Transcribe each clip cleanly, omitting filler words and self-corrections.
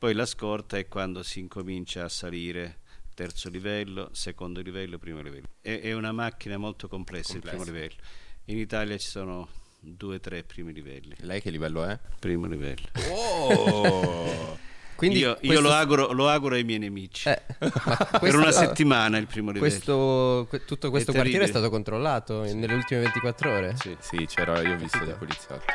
Poi la scorta è quando si incomincia a salire terzo livello, secondo livello, primo livello. È una macchina molto complessa il primo livello. In Italia ci sono 2 o 3 primi livelli. Lei che livello è? Primo livello. Oh! Quindi io lo auguro ai miei nemici. Per una settimana il primo livello. Tutto questo quartiere è stato controllato nelle ultime 24 ore? Sì, c'era, io ho visto dei poliziotti.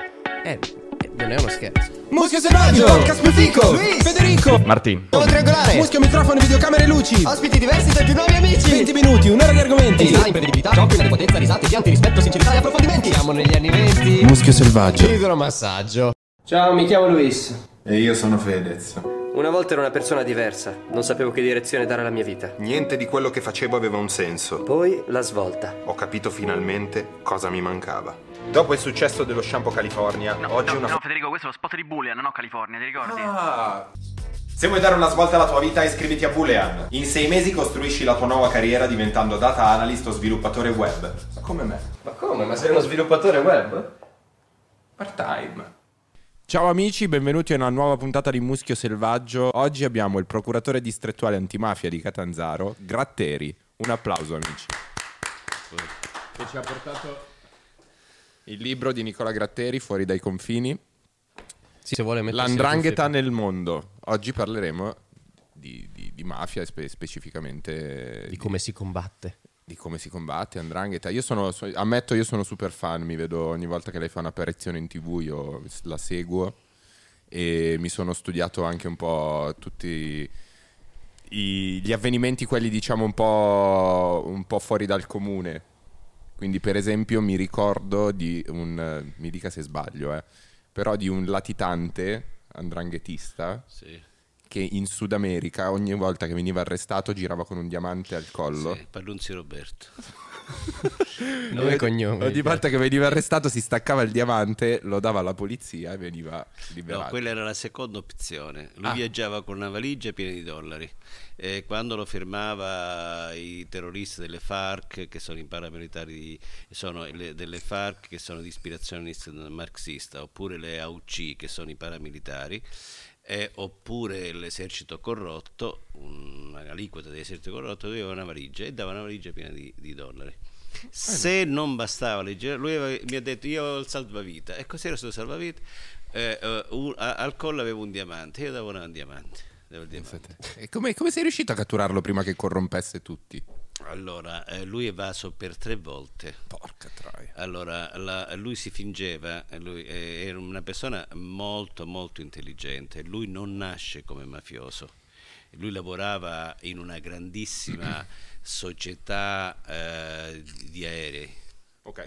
Non è uno scherzo. Muschio selvaggio, Caspio Fico, Luis, Federico, Martin, Nuovo Triangolare, Muschio microfono, videocamere e luci, ospiti diversi tra i più nuovi amici. 20 minuti, un'ora di argomenti, Design, imprevedibilità, giochi, potenza, risate, pianti, rispetto, sincerità e approfondimenti. Siamo negli anni 20. Muschio selvaggio. Idromassaggio. Ciao, mi chiamo Luis. E io sono Fedez. Una volta ero una persona diversa. Non sapevo che direzione dare alla mia vita. Niente di quello che facevo aveva un senso. Poi la svolta. Ho capito finalmente cosa mi mancava. Dopo il successo dello shampoo California, oggi una... No, Federico, questo è lo spot di Boolean, no California, ti ricordi? Se vuoi dare una svolta alla tua vita, iscriviti a Boolean. In 6 mesi costruisci la tua nuova carriera diventando data analyst o sviluppatore web. Ma come me? Ma come? Ma sei uno sviluppatore web? Part-time. Ciao amici, benvenuti a una nuova puntata di Muschio Selvaggio. Oggi abbiamo il procuratore distrettuale antimafia di Catanzaro, Gratteri. Un applauso amici. Che ci ha portato il libro di Nicola Gratteri, Fuori dai confini. Sì, se vuole mettersi L''ndrangheta nel mondo. Oggi parleremo di mafia e specificamente di come si combatte. Di come si combatte, 'ndrangheta. Ammetto, io sono super fan, mi vedo ogni volta che lei fa un'apparizione in TV, io la seguo e mi sono studiato anche un po' tutti gli avvenimenti, quelli diciamo un po' fuori dal comune. Quindi per esempio mi ricordo di mi dica se sbaglio, però di un latitante 'ndranghetista. Sì. Che in Sud America ogni volta che veniva arrestato girava con un diamante al collo. Sì, Pallunzi Roberto. Nome e cognome. Ogni volta che veniva arrestato si staccava il diamante, lo dava alla polizia e veniva liberato. No, quella era la seconda opzione. Lui viaggiava con una valigia piena di dollari e quando lo fermava i terroristi delle FARC, che sono i paramilitari delle FARC, che sono di ispirazione marxista, oppure le AUC, che sono i paramilitari, oppure l'esercito corrotto, un'aliquota dell'esercito corrotto, aveva una valigia e dava una valigia piena di dollari. Se non bastava leggere, mi ha detto io ho il salvavita, e cos'era questo salvavita? Al collo avevo un diamante, io davo un diamante. E come sei riuscito a catturarlo prima che corrompesse tutti? Allora, lui è evaso per 3 volte. Porca troia. Allora, lui si fingeva, lui era una persona molto molto intelligente, lui non nasce come mafioso, lui lavorava in una grandissima società di aerei. Ok.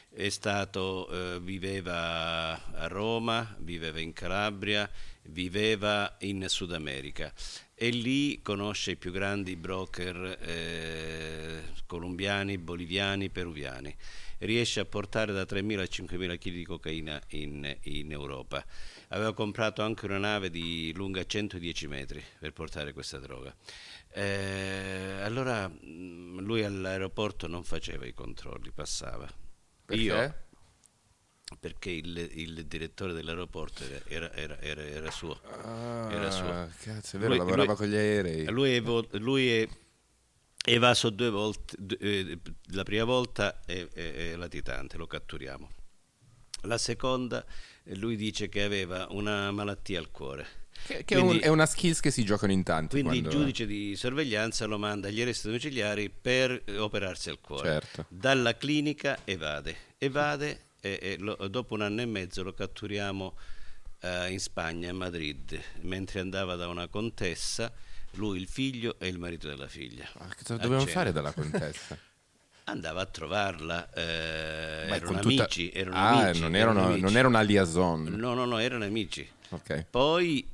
Viveva a Roma, viveva in Calabria, viveva in Sud America e lì conosce i più grandi broker colombiani, boliviani, peruviani. Riesce a portare da 3.000 a 5.000 kg di cocaina in Europa. Aveva comprato anche una nave di lunga 110 metri per portare questa droga. Allora lui all'aeroporto non faceva i controlli, passava. Perché? Perché il direttore dell'aeroporto era suo. Era suo. Cazzo, è vero, lavorava con gli aerei. Lui è evaso 2 volte. La prima volta è latitante, lo catturiamo. La seconda, lui dice che aveva una malattia al cuore. Quindi, è una skills che si giocano in tanti. Quindi il giudice di sorveglianza lo manda agli arresti domiciliari per operarsi al cuore. Certo. Dalla clinica evade e dopo 1 anno e mezzo lo catturiamo in Spagna, a Madrid, mentre andava da una contessa, lui, il figlio e il marito della figlia. Cosa dovevano fare dalla contessa? Andava a trovarla, erano amici. Erano non era una liaison. No, erano amici. Okay. Poi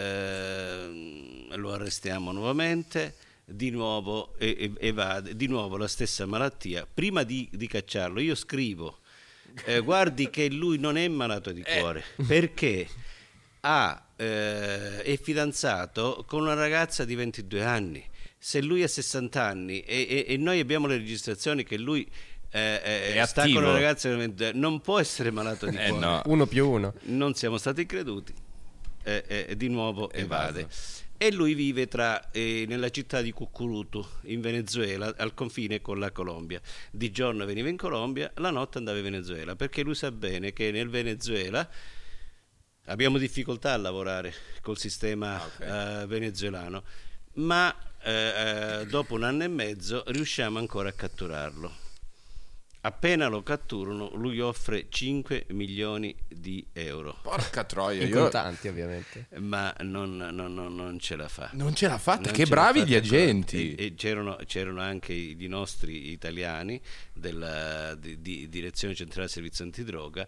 lo arrestiamo nuovamente, di nuovo evade, di nuovo la stessa malattia. Prima di cacciarlo io scrivo guardi che lui non è malato di cuore perché è fidanzato con una ragazza di 22 anni. Se lui ha 60 anni e noi abbiamo le registrazioni che lui sta con una ragazza, non può essere malato di cuore. No. 1 più 1. Non siamo stati creduti. di nuovo evade. E lui vive nella città di Cucurutu, in Venezuela, al confine con la Colombia. Di giorno veniva in Colombia, la notte andava in Venezuela, perché lui sa bene che nel Venezuela abbiamo difficoltà a lavorare col sistema venezuelano, ma dopo 1 anno e mezzo riusciamo ancora a catturarlo. Appena lo catturano, lui offre 5 milioni di euro. Porca troia, in contanti ovviamente. Ma non ce la fa. Non ce l'ha fatta, che bravi gli agenti. E c'erano anche i nostri italiani di Direzione Centrale Servizio Antidroga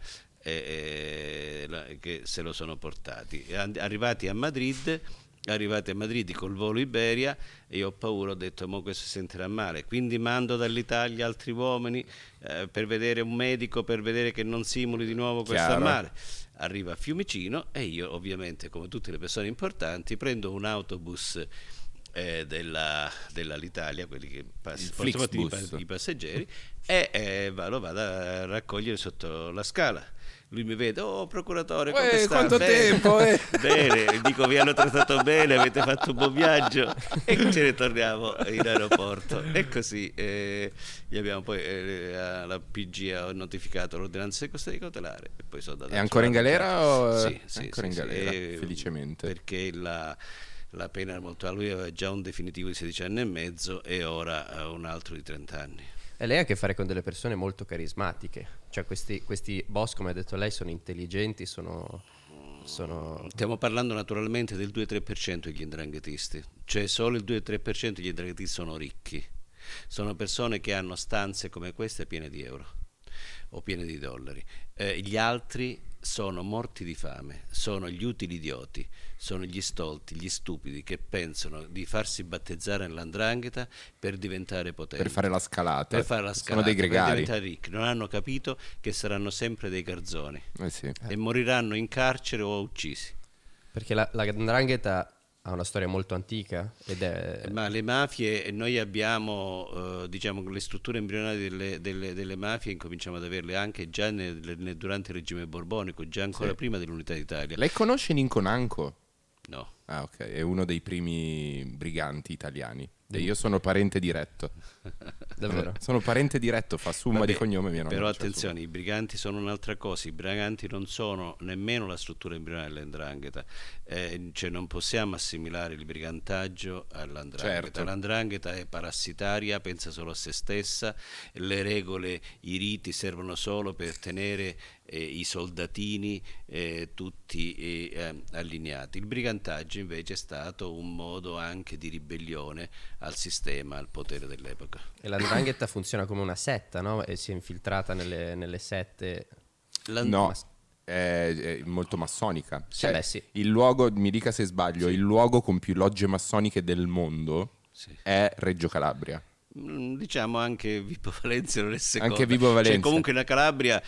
che se lo sono portati. Arrivati a Madrid col volo Iberia, io ho paura, ho detto mo questo si sentirà male, quindi mando dall'Italia altri uomini per vedere un medico, per vedere che non simuli di nuovo questo male. Arriva a Fiumicino e io ovviamente, come tutte le persone importanti, prendo un autobus dell'Alitalia, quelli che portano i passeggeri, e vado a raccogliere sotto la Scala. Lui mi vede, procuratore, come sta? Quanto tempo? Bene, dico, vi hanno trattato bene, avete fatto un buon viaggio, e ce ne torniamo in aeroporto. E così gli abbiamo poi la PG ha notificato l'ordinanza di custodia cautelare e poi sono andato. È ancora in galera? Sì, ancora in galera, felicemente. Perché la pena era molto alta, lui aveva già un definitivo di 16 anni e mezzo e ora un altro di 30 anni. E lei ha a che fare con delle persone molto carismatiche, cioè questi boss, come ha detto lei, sono intelligenti, sono... Stiamo parlando naturalmente del 2-3% degli 'ndranghetisti, cioè solo il 2-3% degli 'ndranghetisti sono ricchi, sono persone che hanno stanze come queste piene di euro o piene di dollari. Gli altri sono morti di fame, sono gli utili idioti, sono gli stolti, gli stupidi che pensano di farsi battezzare nell''ndrangheta per diventare potenti, per fare la scalata, sono dei gregari, per diventare ricchi. Non hanno capito che saranno sempre dei garzoni e moriranno in carcere o uccisi. Perché la 'ndrangheta ha una storia molto antica ma le mafie, noi abbiamo diciamo le strutture embrionali delle mafie incominciamo ad averle anche già durante il regime borbonico, già ancora prima dell'unità d'Italia. Lei conosce Ninco Nanco? No. Ah, ok, è uno dei primi briganti italiani. E io sono parente diretto. Davvero? Sono parente diretto, fa summa di cognome mia nonna. Però attenzione, i briganti sono un'altra cosa, i briganti non sono nemmeno la struttura embrionale dell''ndrangheta, cioè non possiamo assimilare il brigantaggio all''ndrangheta. L''ndrangheta è parassitaria, pensa solo a se stessa, le regole, i riti servono solo per tenere i soldatini tutti allineati. Il brigantaggio invece è stato un modo anche di ribellione al sistema, al potere dell'epoca. E la 'ndrangheta funziona come una setta, no? E si è infiltrata nelle sette. No, è molto massonica. Cioè, beh, sì. Il luogo, mi dica se sbaglio, il luogo con più logge massoniche del mondo è Reggio Calabria. Diciamo anche Vibo Valentia non è seconda. Anche Vibo Valentia. Cioè, comunque la Calabria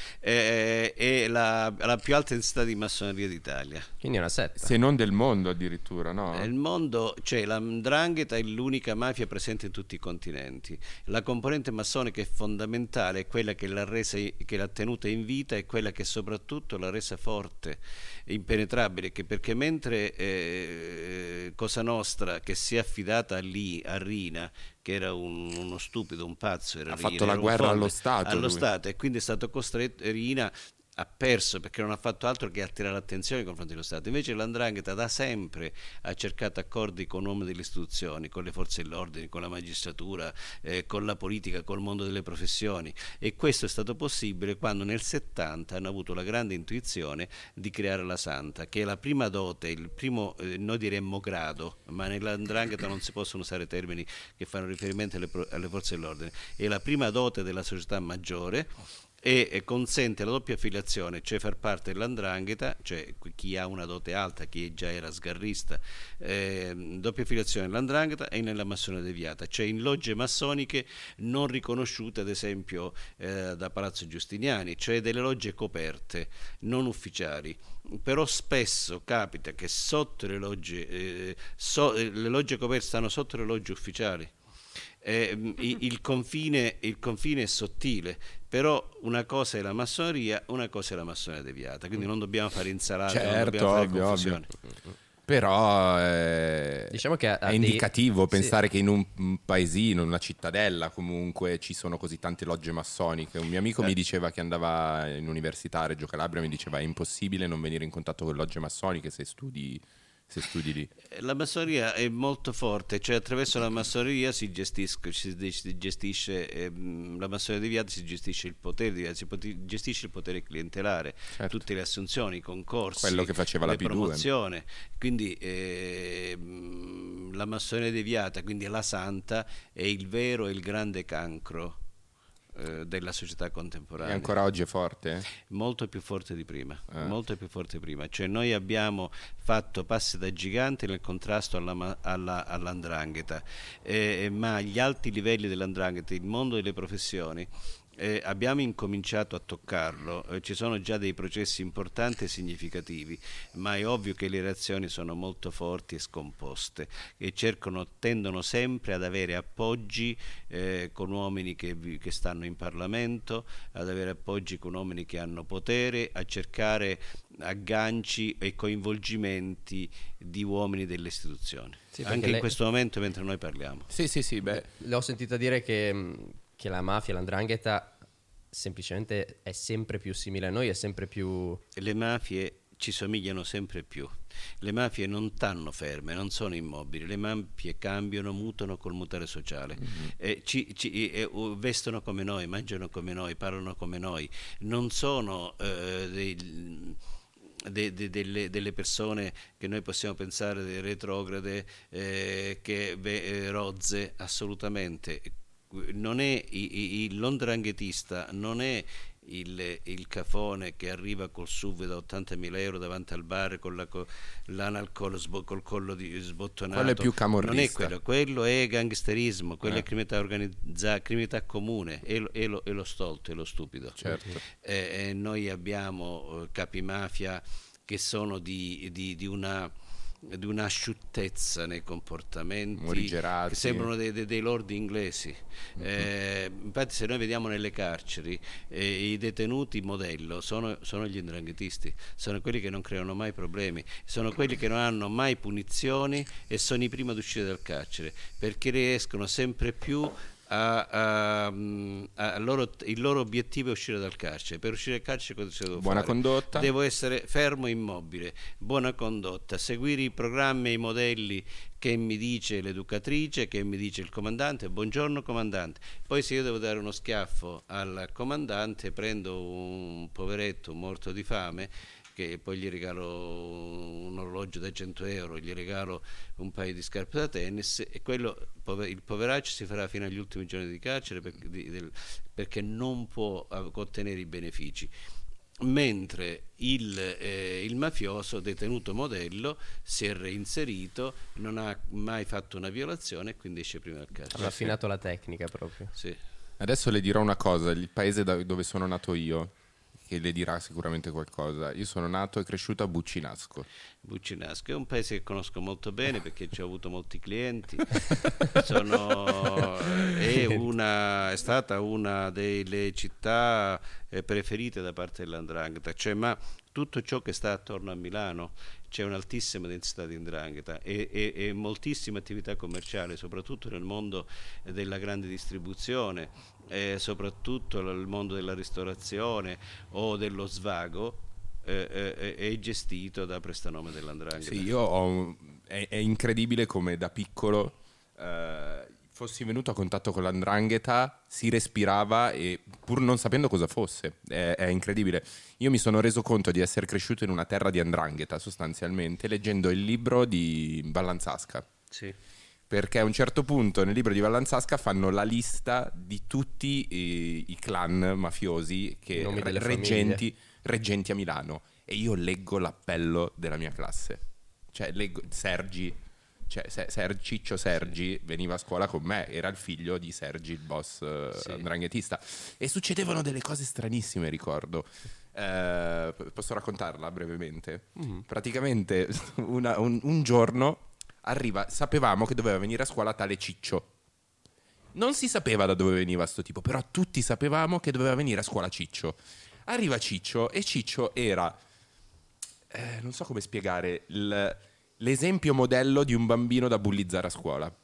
è la più alta densità di massoneria d'Italia. Quindi è una setta. Se non del mondo addirittura, no? Nel mondo, cioè la 'ndrangheta è l'unica mafia presente in tutti i continenti. La componente massonica è fondamentale, è quella che l'ha tenuta in vita, è quella che soprattutto l'ha resa forte, impenetrabile, perché mentre Cosa Nostra, che si è affidata a Rina, che era uno stupido, un pazzo, ha fatto la guerra allo Stato, e quindi è stato costretto, Rina ha perso perché non ha fatto altro che attirare l'attenzione nei confronti dello Stato. Invece l''ndrangheta da sempre ha cercato accordi con uomini delle istituzioni, con le forze dell'ordine, con la magistratura, con la politica, col mondo delle professioni, e questo è stato possibile quando nel 70 hanno avuto la grande intuizione di creare la Santa, che è la prima dote, il primo, noi diremmo grado, ma nell''ndrangheta non si possono usare termini che fanno riferimento alle forze dell'ordine, è la prima dote della società maggiore e consente la doppia affiliazione, cioè far parte dell''ndrangheta, cioè chi ha una dote alta, chi già era sgarrista, doppia affiliazione nell''ndrangheta e nella massoneria deviata, cioè in logge massoniche non riconosciute ad esempio da Palazzo Giustiniani, cioè delle logge coperte, non ufficiali. Però spesso capita che sotto le logge coperte stanno sotto le logge ufficiali, Il confine è sottile, però una cosa è la massoneria, una cosa è la massoneria deviata, quindi non dobbiamo fare insalate, non Certo, dobbiamo fare ovvio. confusione. Però Diciamo che è indicativo pensare che in un paesino, in una cittadella comunque ci sono così tante logge massoniche. Un mio amico mi diceva che andava in università a Reggio Calabria, mi diceva è impossibile non venire in contatto con logge massoniche se studi lì. La massoneria è molto forte, cioè attraverso la massoneria si gestisce la massoneria deviata, si gestisce il potere deviato, gestisce il potere clientelare, Certo. tutte le assunzioni, i concorsi, Quello che faceva la le P2. promozioni. Quindi la massoneria deviata, quindi la santa, è il vero e il grande cancro della società contemporanea. E ancora oggi è forte? Molto più forte di prima, molto più forte di prima. Cioè noi abbiamo fatto passi da giganti nel contrasto all'andrangheta, ma agli alti livelli dell'andrangheta, il mondo delle professioni, abbiamo incominciato a toccarlo, ci sono già dei processi importanti e significativi, ma è ovvio che le reazioni sono molto forti e scomposte e tendono sempre ad avere appoggi con uomini che stanno in Parlamento, ad avere appoggi con uomini che hanno potere, a cercare agganci e coinvolgimenti di uomini delle istituzioni. Sì, anche in questo momento mentre noi parliamo. Sì, beh. Le ho sentito dire che la mafia, l'andrangheta semplicemente è sempre più simile a noi, è sempre più... Le mafie ci somigliano sempre più. Le mafie non stanno ferme, non sono immobili, le mafie cambiano, mutano col mutare sociale, vestono come noi, mangiano come noi, parlano come noi, non sono delle persone che noi possiamo pensare retrograde, rozze, assolutamente. Non è l'ondranghetista, non è il cafone che arriva col SUV da 80.000 euro davanti al bar con l'analcol col collo sbottonato. Quello è più camorrista. Non è quello è gangsterismo, quello è criminalità organizzata, criminalità comune, è lo stolto, è lo stupido. Certo. Noi abbiamo capimafia che sono di una asciuttezza nei comportamenti, morigerati, che sembrano dei lordi inglesi. Infatti se noi vediamo nelle carceri i detenuti modello sono gli 'ndranghetisti, sono quelli che non creano mai problemi, sono quelli che non hanno mai punizioni e sono i primi ad uscire dal carcere perché riescono sempre più il loro obiettivo è uscire dal carcere. Per uscire dal carcere cosa devo Buona fare? condotta. Devo essere fermo e immobile, buona condotta, seguire i programmi e i modelli che mi dice l'educatrice, che mi dice il comandante. Buongiorno comandante. Poi se io devo dare uno schiaffo al comandante, prendo un poveretto morto di fame, che poi gli regalo un orologio da 100 euro, gli regalo un paio di scarpe da tennis, e il poveraccio si farà fino agli ultimi giorni di carcere perché non può ottenere i benefici, mentre il mafioso detenuto modello si è reinserito, non ha mai fatto una violazione e quindi esce prima dal carcere. Ha affinato la tecnica proprio. Sì. Adesso le dirò una cosa, il paese dove sono nato io, che le dirà sicuramente qualcosa. Io sono nato e cresciuto a Buccinasco. Buccinasco è un paese che conosco molto bene perché ci ho avuto molti clienti. È stata una delle città preferite da parte dell''ndrangheta, cioè, ma tutto ciò che sta attorno a Milano c'è un'altissima densità di 'ndrangheta e moltissima attività commerciale, soprattutto nel mondo della grande distribuzione, soprattutto nel mondo della ristorazione o dello svago, è gestito da prestanome dell''ndrangheta. Sì, è incredibile come da piccolo fossi venuto a contatto con l''ndrangheta, si respirava e pur non sapendo cosa fosse, è incredibile. Io mi sono reso conto di essere cresciuto in una terra di 'ndrangheta sostanzialmente leggendo il libro di Vallanzasca. Sì. Perché a un certo punto nel libro di Vallanzasca fanno la lista di tutti i clan mafiosi che reggenti a Milano, e io leggo l'appello della mia classe, cioè leggo Sergi, Ciccio Sergi veniva a scuola con me, era il figlio di Sergi, il boss 'ndranghetista, e succedevano delle cose stranissime, ricordo. Posso raccontarla brevemente? Praticamente un giorno sapevamo che doveva venire a scuola tale Ciccio, Non si sapeva da dove veniva sto tipo, però tutti sapevamo che doveva venire a scuola Ciccio. Arriva Ciccio e Ciccio era, non so come spiegare, l'esempio modello di un bambino da bullizzare a scuola.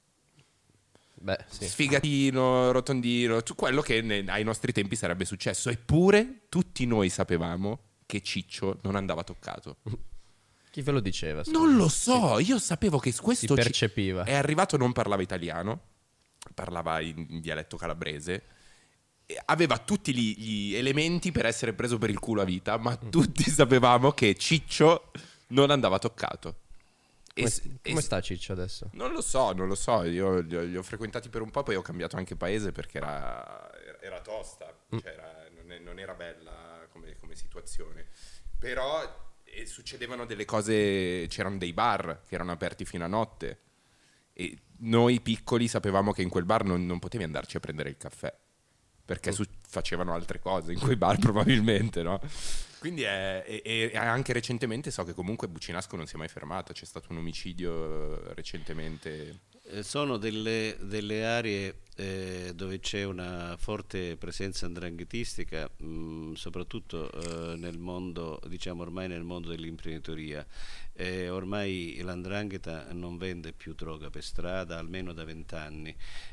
Beh, sì. Sfigatino, rotondino, quello che ai nostri tempi sarebbe successo. Eppure tutti noi sapevamo che Ciccio non andava toccato. Chi ve lo diceva? Non lo so, io sapevo che questo Si percepiva. È arrivato, non parlava italiano, parlava in dialetto calabrese, e aveva tutti gli elementi per essere preso per il culo a vita, ma tutti sapevamo che Ciccio non andava toccato. Come sta Ciccio adesso? Non lo so, io li ho frequentati per un po', poi ho cambiato anche paese perché era tosta, cioè non era bella come situazione, però succedevano delle cose, c'erano dei bar che erano aperti fino a notte e noi piccoli sapevamo che in quel bar non potevi andarci a prendere il caffè perché facevano altre cose in quei bar probabilmente, no? Quindi e anche recentemente so che comunque Bucinasco non si è mai fermato, c'è stato un omicidio recentemente. Sono delle aree dove c'è una forte presenza 'ndranghetistica, soprattutto nel mondo, diciamo ormai nel mondo dell'imprenditoria. Ormai l''ndrangheta non vende più droga per strada, almeno da 20 anni.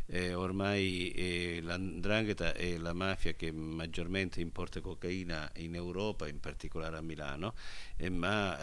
Ormai l''ndrangheta è la mafia che maggiormente importa cocaina in Europa, in particolare a Milano, ma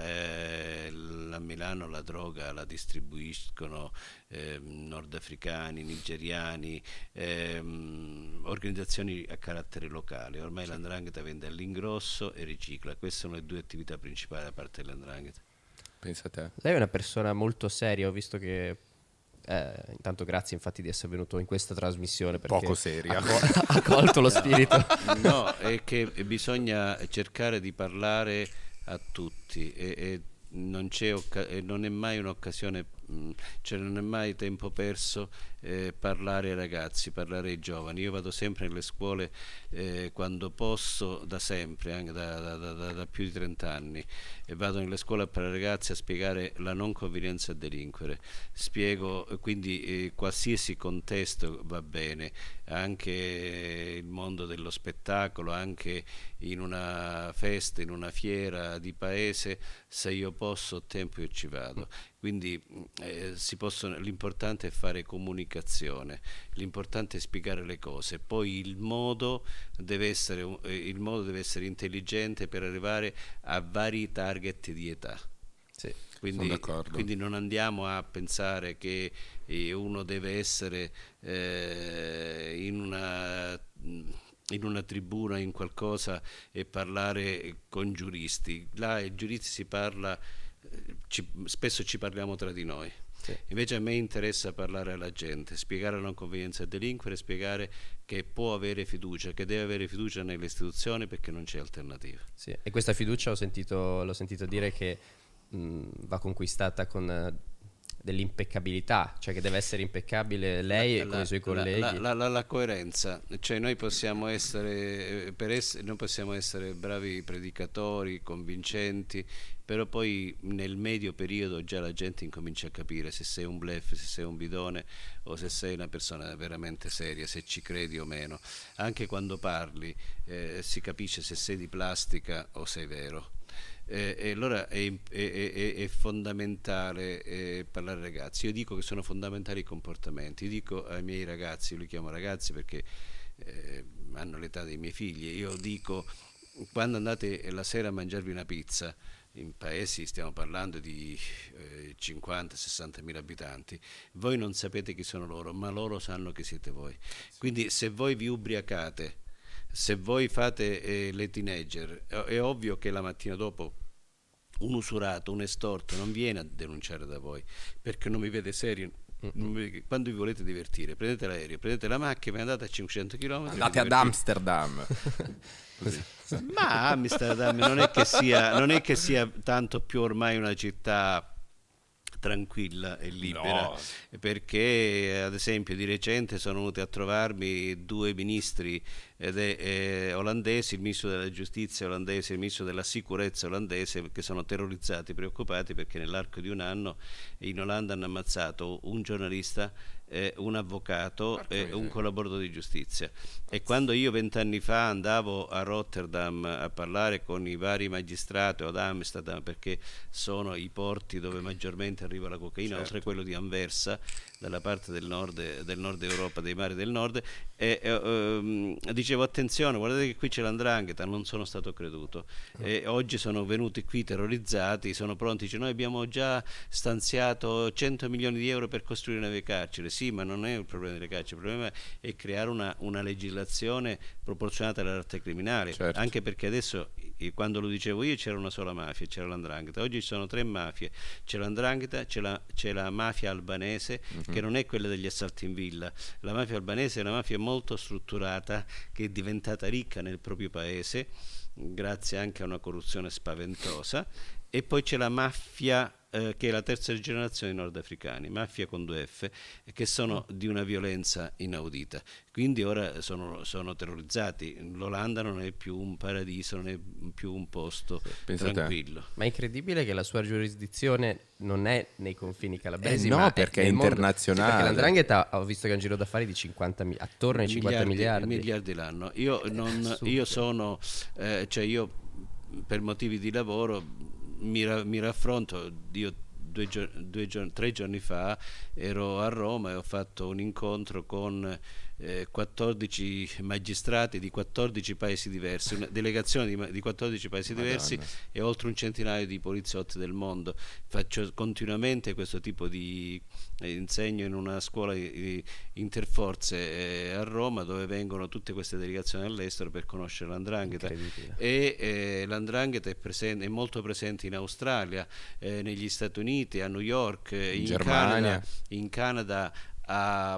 a Milano la droga la distribuiscono nordafricani, nigeriani, organizzazioni a carattere locale. Ormai l''ndrangheta vende all'ingrosso e ricicla. Queste sono le due attività principali da parte dell''ndrangheta. Pensa a te. Lei è una persona molto seria, ho visto che intanto grazie infatti di essere venuto in questa trasmissione perché Poco seria. ha colto lo spirito. No, è che bisogna cercare di parlare a tutti e non è mai un'occasione, cioè non è mai tempo perso parlare ai ragazzi, parlare ai giovani. Io vado sempre nelle scuole quando posso, da sempre, anche da più di 30 anni, e vado nelle scuole per i ragazzi a spiegare la non convenienza a delinquere. Spiego quindi qualsiasi contesto va bene, anche il mondo dello spettacolo, anche in una festa, in una fiera di paese, se io posso ho tempo io ci vado. Quindi l'importante è fare comunicazione, l'importante è spiegare le cose, poi il modo deve essere intelligente per arrivare a vari target di età. Sì. Quindi non andiamo a pensare che uno deve essere in una tribuna, in qualcosa, e parlare con giuristi. Là ai giuristi si parla, spesso ci parliamo tra di noi. Sì. Invece a me interessa parlare alla gente, spiegare la non convenienza a delinquere, spiegare che può avere fiducia, che deve avere fiducia nelle istituzioni perché non c'è alternativa. Sì. E questa fiducia l'ho sentito dire che va conquistata con dell'impeccabilità, cioè che deve essere impeccabile lei con i suoi colleghi. La coerenza, cioè noi possiamo essere bravi predicatori, convincenti, però poi nel medio periodo già la gente incomincia a capire se sei un bluff, se sei un bidone o se sei una persona veramente seria, se ci credi o meno. Anche quando parli si capisce se sei di plastica o sei vero. E allora è fondamentale parlare ai ragazzi. Io dico che sono fondamentali i comportamenti. Io dico ai miei ragazzi, io li chiamo ragazzi perché hanno l'età dei miei figli, io dico: quando andate la sera a mangiarvi una pizza in paesi, stiamo parlando di 50-60 mila abitanti, voi non sapete chi sono loro, ma loro sanno chi siete voi. Quindi se voi vi ubriacate, se voi fate le teenager, è ovvio che la mattina dopo un usurato, un estorto non viene a denunciare da voi perché non vi vede serio. Quando vi volete divertire, prendete l'aereo, prendete la macchina e andate a 500 km, andate ad Amsterdam. Ma Amsterdam non è che sia tanto più ormai una città tranquilla e libera, no. Perché ad esempio di recente sono venuti a trovarmi due ministri ed è olandese, il ministro della giustizia olandese, il ministro della sicurezza olandese, che sono terrorizzati, preoccupati perché nell'arco di un anno in Olanda hanno ammazzato un giornalista, un avvocato e un collaboratore di giustizia. E quando io 20 anni fa andavo a Rotterdam a parlare con i vari magistrati o ad Amsterdam, perché sono i porti dove maggiormente arriva la cocaina, oltre quello di Anversa, dalla parte del nord Europa, dei mari del nord, dicevo attenzione, guardate che qui c'è l''ndrangheta, non sono stato creduto. E oggi sono venuti qui terrorizzati, sono pronti, dice, noi abbiamo già stanziato 100 milioni di euro per costruire nuove carceri. Sì, ma non è il problema delle carceri, il problema è creare una legislazione proporzionata all'arte criminale, anche perché adesso, quando lo dicevo io, c'era una sola mafia, c'era l''ndrangheta. Oggi ci sono 3 mafie, c'è l''ndrangheta, c'è la mafia albanese, che non è quella degli assalti in villa. La mafia albanese è una mafia molto strutturata, che è diventata ricca nel proprio paese grazie anche a una corruzione spaventosa. E poi c'è la mafia che è la terza generazione di nordafricani, mafia con 2 F, che sono di una violenza inaudita. Quindi ora sono terrorizzati. L'Olanda non è più un paradiso, non è più un posto tranquillo. Ma è incredibile che la sua giurisdizione non è nei confini calabresi, no, ma perché è internazionale. Perché l''ndrangheta, ho visto che ha un giro d'affari di 50 attorno ai 50 miliardi l'anno. Io sono io per motivi di lavoro mi raffronto. Io 3 giorni fa ero a Roma e ho fatto un incontro con 14 magistrati di 14 paesi diversi, una delegazione di 14 paesi diversi e oltre un centinaio di poliziotti del mondo. Faccio continuamente questo tipo di insegno in una scuola interforze a Roma, dove vengono tutte queste delegazioni all'estero per conoscere l''ndrangheta. E l''ndrangheta è molto presente in Australia, negli Stati Uniti, a New York, in Germania, in Canada, a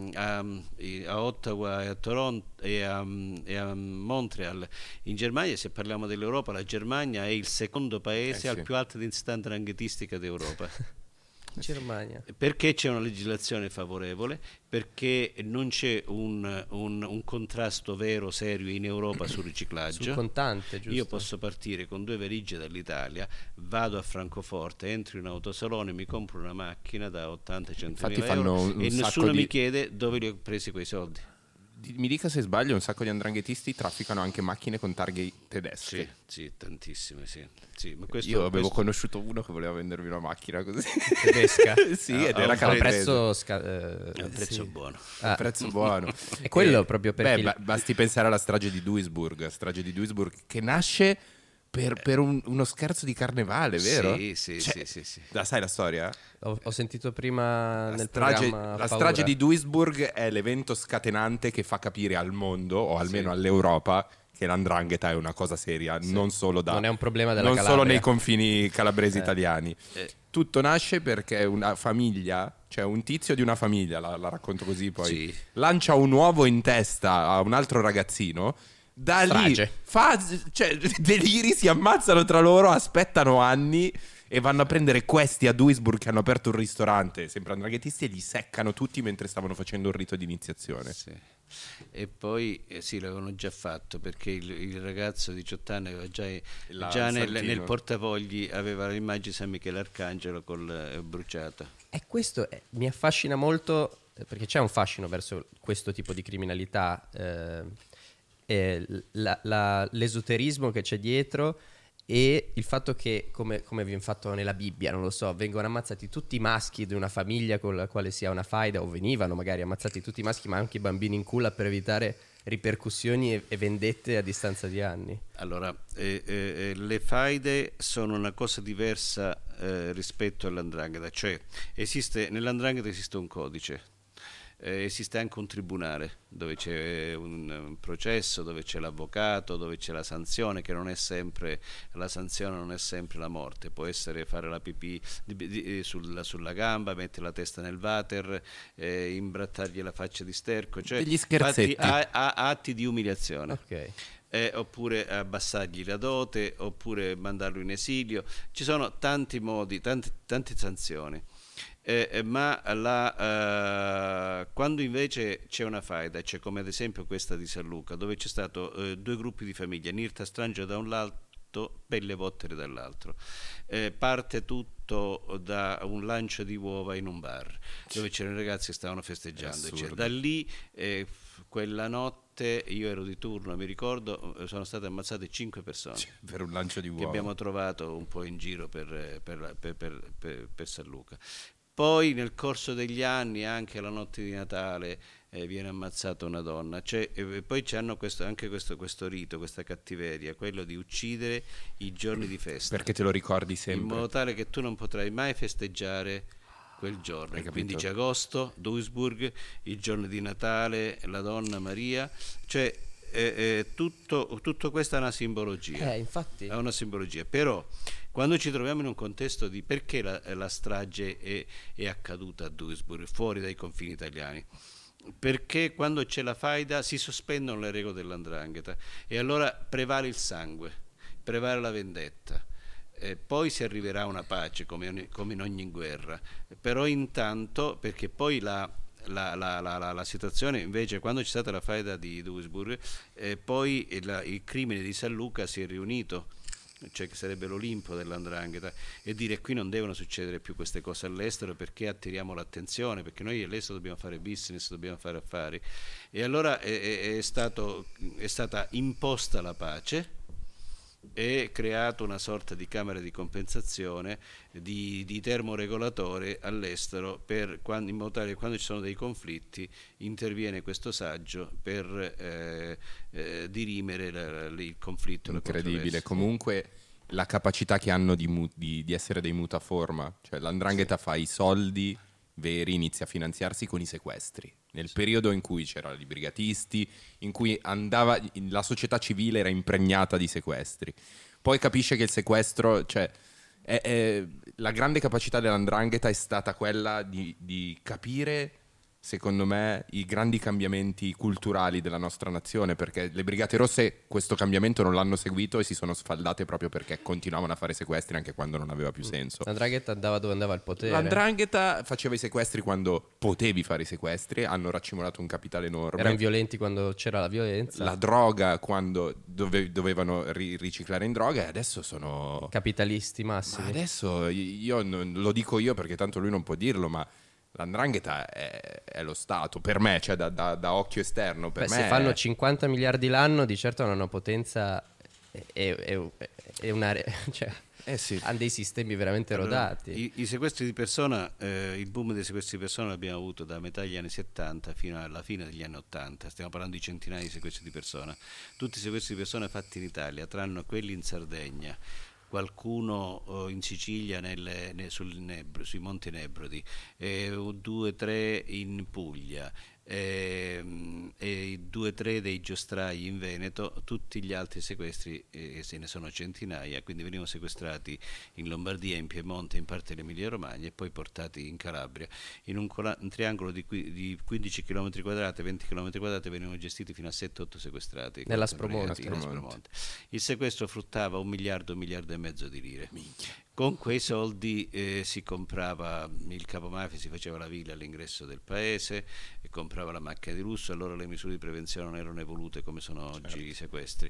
Ottawa e a Toronto e a Montreal. In Germania, se parliamo dell'Europa, la Germania è il secondo paese al più alta densità 'ndranghetistica d'Europa. Germania. Perché c'è una legislazione favorevole, perché non c'è un contrasto vero, serio in Europa sul riciclaggio. Sul contante, giusto? Io posso partire con 2 valigie dall'Italia, vado a Francoforte, entro in autosalone, mi compro una macchina da 80-100 mila euro e nessuno mi chiede dove li ho presi quei soldi. Mi dica se sbaglio, un sacco di 'ndranghetisti trafficano anche macchine con targhe tedesche. Sì, tantissime, sì. Ma io avevo conosciuto uno che voleva vendermi una macchina così tedesca. Sì, ed era calabrese. Un prezzo buono. Un prezzo buono. E quello proprio perché basti pensare alla strage di Duisburg, che nasce per uno scherzo di carnevale, vero? Sì. La sai la storia? Ho sentito prima nel programma la strage di Duisburg è l'evento scatenante che fa capire al mondo, o almeno all'Europa, che l''ndrangheta è una cosa seria, non è un problema della Calabria, solo nei confini calabresi italiani. Tutto nasce perché una famiglia, cioè un tizio di una famiglia, la racconto così poi, lancia un uovo in testa a un altro ragazzino. Da lì deliri, si ammazzano tra loro, aspettano anni e vanno a prendere questi a Duisburg che hanno aperto un ristorante, sempre 'ndranghetisti, e li seccano tutti mentre stavano facendo un rito di iniziazione. E poi l'avevano già fatto, perché il ragazzo di 18 anni aveva già nel portafogli aveva l'immagine di San Michele Arcangelo bruciata. E questo mi affascina molto, perché c'è un fascino verso questo tipo di criminalità, l'esoterismo che c'è dietro, e il fatto che, come viene fatto nella Bibbia, non lo so, vengono ammazzati tutti i maschi di una famiglia con la quale si ha una faida, o venivano magari ammazzati tutti i maschi, ma anche i bambini in culla, per evitare ripercussioni e vendette a distanza di anni. Allora, le faide sono una cosa diversa rispetto all''ndrangheta, cioè nell''ndrangheta esiste un codice. Esiste anche un tribunale dove c'è un processo, dove c'è l'avvocato, dove c'è la sanzione, che la sanzione non è sempre la morte, può essere fare la pipì sulla gamba, mettere la testa nel water, imbrattargli la faccia di sterco, cioè degli scherzetti, atti di umiliazione. Okay. Oppure abbassargli la dote, oppure mandarlo in esilio. Ci sono tanti modi, tante sanzioni. Quando invece c'è una faida, c'è come ad esempio questa di San Luca, dove c'è stato 2 gruppi di famiglia, Nirta Strangio da un lato, Pelle Vottere dall'altro, parte tutto da un lancio di uova in un bar dove c'erano i ragazzi che stavano festeggiando, eccetera. Da lì quella notte io ero di turno, mi ricordo, sono state ammazzate 5 persone per un lancio di uova che abbiamo trovato un po' in giro per San Luca. Poi nel corso degli anni, anche la notte di Natale, viene ammazzata una donna. Poi c'hanno anche questo rito, questa cattiveria, quello di uccidere i giorni di festa. Perché te lo ricordi sempre. In modo tale che tu non potrai mai festeggiare quel giorno. Il 15 agosto, Duisburg, il giorno di Natale, la donna Maria. Tutto questo ha una simbologia. Infatti. Ha una simbologia. Però quando ci troviamo in un contesto di perché la strage è accaduta a Duisburg, fuori dai confini italiani, perché quando c'è la faida si sospendono le regole dell''ndrangheta e allora prevale il sangue, prevale la vendetta. Poi si arriverà a una pace come in ogni guerra, però intanto, perché poi la situazione invece, quando c'è stata la faida di Duisburg, poi il crimine di San Luca si è riunito, cioè che sarebbe l'Olimpo dell''ndrangheta, e dire qui non devono succedere più queste cose all'estero, perché attiriamo l'attenzione, perché noi all'estero dobbiamo fare business, dobbiamo fare affari. E allora è stata imposta la pace e creato una sorta di camera di compensazione, di termoregolatore all'estero, in modo tale che quando ci sono dei conflitti interviene questo saggio per dirimere il conflitto. Incredibile. Comunque la capacità che hanno di essere dei mutaforma, cioè l''ndrangheta fa i soldi veri, inizia a finanziarsi con i sequestri. Nel periodo in cui c'erano i brigatisti, in cui la società civile era impregnata di sequestri. Poi capisce che il sequestro, cioè la grande capacità dell''ndrangheta è stata quella di capire, secondo me, i grandi cambiamenti culturali della nostra nazione, perché le Brigate Rosse questo cambiamento non l'hanno seguito e si sono sfaldate proprio perché continuavano a fare sequestri anche quando non aveva più senso. L''ndrangheta andava dove andava il potere. L''ndrangheta faceva i sequestri quando potevi fare i sequestri, hanno raccimolato un capitale enorme. Erano violenti quando c'era la violenza. La droga quando dovevano riciclare in droga, e adesso sono capitalisti massimi. Ma adesso io lo dico io perché tanto lui non può dirlo, ma l''ndrangheta è lo Stato, per me, cioè da occhio esterno. Per me se fanno 50 miliardi l'anno, di certo hanno una potenza cioè, sì. Hanno dei sistemi veramente rodati. I sequestri di persona, il boom dei sequestri di persona l'abbiamo avuto da metà degli anni 70 fino alla fine degli anni 80. Stiamo parlando di centinaia di sequestri di persona. Tutti i sequestri di persona fatti in Italia, tranne quelli in Sardegna, qualcuno in Sicilia sui Monti Nebrodi, 2 3 in Puglia, e 2 3 dei giostrai in Veneto. Tutti gli altri sequestri, se ne sono centinaia, quindi venivano sequestrati in Lombardia, in Piemonte, in parte dell'Emilia Romagna e poi portati in Calabria. In un triangolo di 15 km quadrati, 20 km quadrati venivano gestiti fino a 7-8 sequestrati. Nella Spromonte. Il sequestro fruttava 1 miliardo e mezzo di lire. Con quei soldi si comprava, il capomafia si faceva la villa all'ingresso del paese e comprava la macchina di lusso. Allora le misure di prevenzione non erano evolute come sono oggi i sequestri,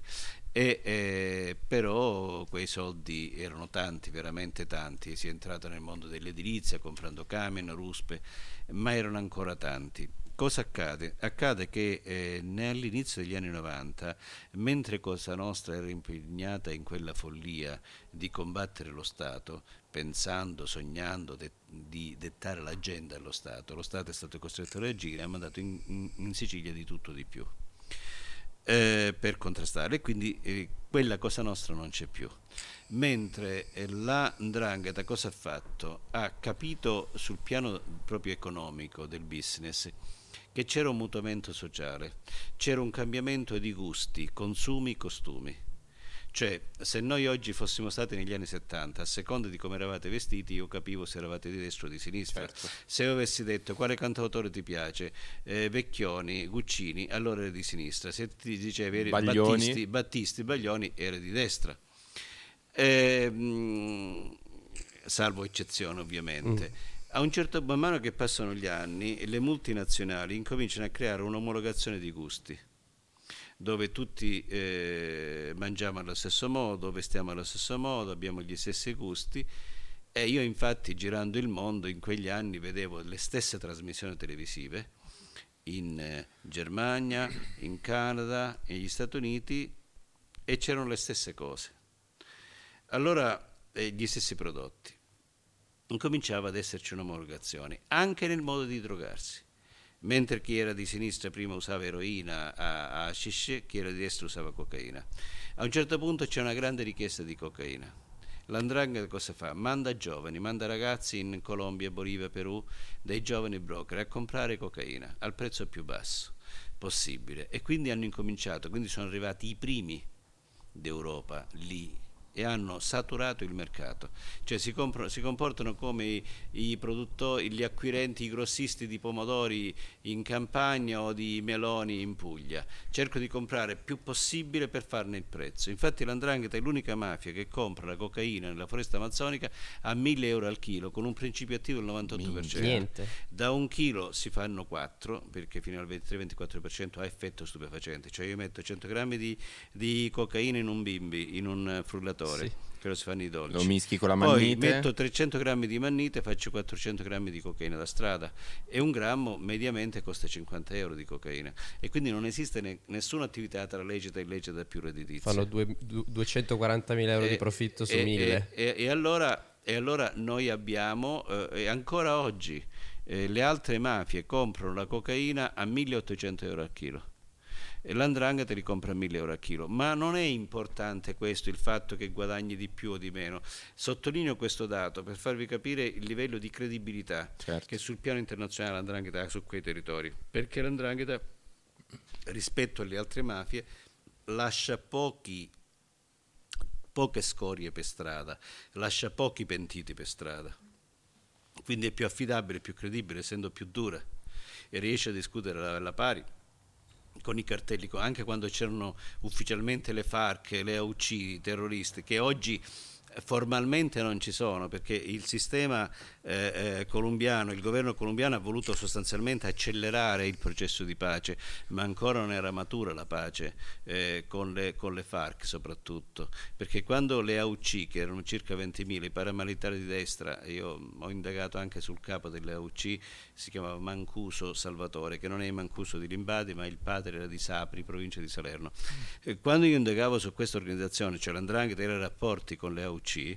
però quei soldi erano tanti, veramente tanti. Si è entrato nel mondo dell'edilizia comprando camion, ruspe, ma erano ancora tanti. Cosa accade? Accade che all'inizio degli anni 90, mentre Cosa Nostra era impegnata in quella follia di combattere lo Stato, pensando, sognando di dettare l'agenda allo Stato, lo Stato è stato costretto a reagire e ha mandato in Sicilia di tutto di più per contrastare, e quindi quella Cosa Nostra non c'è più. Mentre la 'ndrangheta cosa ha fatto? Ha capito sul piano proprio economico del business che c'era un mutamento sociale, c'era un cambiamento di gusti, consumi, costumi. Cioè, se noi oggi fossimo stati negli anni 70, a seconda di come eravate vestiti, io capivo se eravate di destra o di sinistra. Certo. Se io avessi detto quale cantautore ti piace, Vecchioni, Guccini, allora eri di sinistra. Se ti dicevi Battisti, Baglioni, eri di destra. Salvo eccezione, ovviamente. A un certo man mano che passano gli anni, le multinazionali incominciano a creare un'omologazione di gusti, dove tutti mangiamo allo stesso modo, vestiamo allo stesso modo, abbiamo gli stessi gusti. E io infatti, girando il mondo in quegli anni, vedevo le stesse trasmissioni televisive in Germania, in Canada, negli Stati Uniti, e c'erano le stesse cose. Allora, gli stessi prodotti. Incominciava ad esserci un'omologazione, anche nel modo di drogarsi. Mentre chi era di sinistra prima usava eroina a hashish, chi era di destra usava cocaina. A un certo punto c'è una grande richiesta di cocaina. L''ndrangheta cosa fa? Manda giovani, manda ragazzi in Colombia, Bolivia, Perù, dei giovani broker a comprare cocaina al prezzo più basso possibile. E quindi hanno incominciato, quindi sono arrivati i primi d'Europa lì e hanno saturato il mercato, cioè si comportano come i produttori, gli acquirenti, i grossisti di pomodori in Campania o di meloni in Puglia. Cerco di comprare più possibile per farne il prezzo. Infatti l''ndrangheta è l'unica mafia che compra la cocaina nella foresta amazzonica a 1.000 euro al chilo, con un principio attivo del 98%. Niente. Da 1 chilo si fanno 4, perché fino al 23-24% ha effetto stupefacente. Cioè io metto 100 grammi di cocaina in un bimbi, in un frullatore, Sì. che lo si fanno i dolci. Lo mischi con la Poi mannite. metto 300 grammi di mannite, faccio 400 grammi di cocaina da strada, e un grammo mediamente costa 50 euro di cocaina, e quindi non esiste nessuna attività tra lecita e illecita più redditizia. Fanno 240.000 euro di profitto su 1.000. E allora noi abbiamo, e ancora oggi, le altre mafie comprano la cocaina a 1.800 euro al chilo. E l''ndrangheta li compra a 1.000 euro a chilo. Ma non è importante questo, il fatto che guadagni di più o di meno. Sottolineo questo dato per farvi capire il livello di credibilità che sul piano internazionale l''ndrangheta ha su quei territori, perché l''ndrangheta, rispetto alle altre mafie, lascia poche scorie per strada, lascia pochi pentiti per strada, quindi è più affidabile, più credibile, essendo più dura, e riesce a discutere alla pari con i cartelli, anche quando c'erano ufficialmente le FARC, le AUC, i terroristi, che oggi formalmente non ci sono, perché il sistema colombiano, il governo colombiano ha voluto sostanzialmente accelerare il processo di pace, ma ancora non era matura la pace con le FARC soprattutto, perché quando le AUC, che erano circa 20.000, i paramilitari di destra, io ho indagato anche sul capo delle AUC, si chiamava Mancuso Salvatore, che non è Mancuso di Limbadi, ma il padre era di Sapri, provincia di Salerno. Quando io indagavo su questa organizzazione, cioè l''ndrangheta era rapporti con le AUC,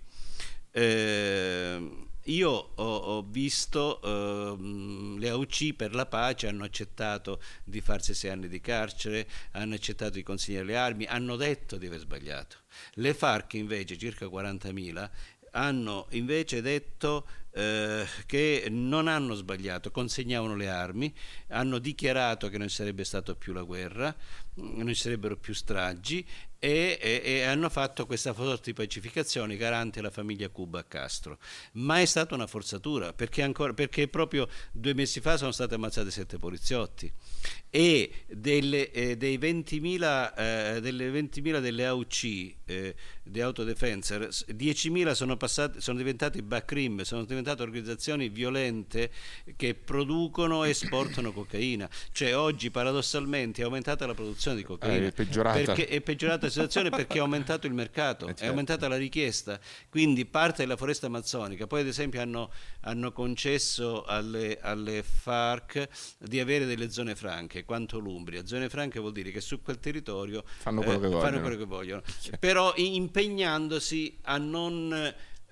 io ho visto le AUC per la pace hanno accettato di farsi 6 anni di carcere, hanno accettato di consegnare le armi, hanno detto di aver sbagliato. Le FARC invece, circa 40.000, hanno invece detto che non hanno sbagliato, consegnavano le armi, hanno dichiarato che non sarebbe stata più la guerra, non ci sarebbero più stragi, e hanno fatto questa sorta di pacificazione garante alla famiglia Cuba a Castro. Ma è stata una forzatura, perché proprio 2 mesi fa sono state ammazzate 7 poliziotti, e dei 20.000 delle AUC di autodefense, 10.000 sono diventati BACRIM, sono diventate organizzazioni violente che producono e esportano cocaina. Cioè oggi paradossalmente è aumentata la produzione di cocaina, è peggiorata la situazione, perché è aumentato il mercato, certo. È aumentata la richiesta, quindi parte della foresta amazzonica. Poi ad esempio hanno concesso alle FARC di avere delle zone franche, quanto l'Umbria. Zone franche vuol dire che su quel territorio fanno quello che vogliono, però impegnandosi a non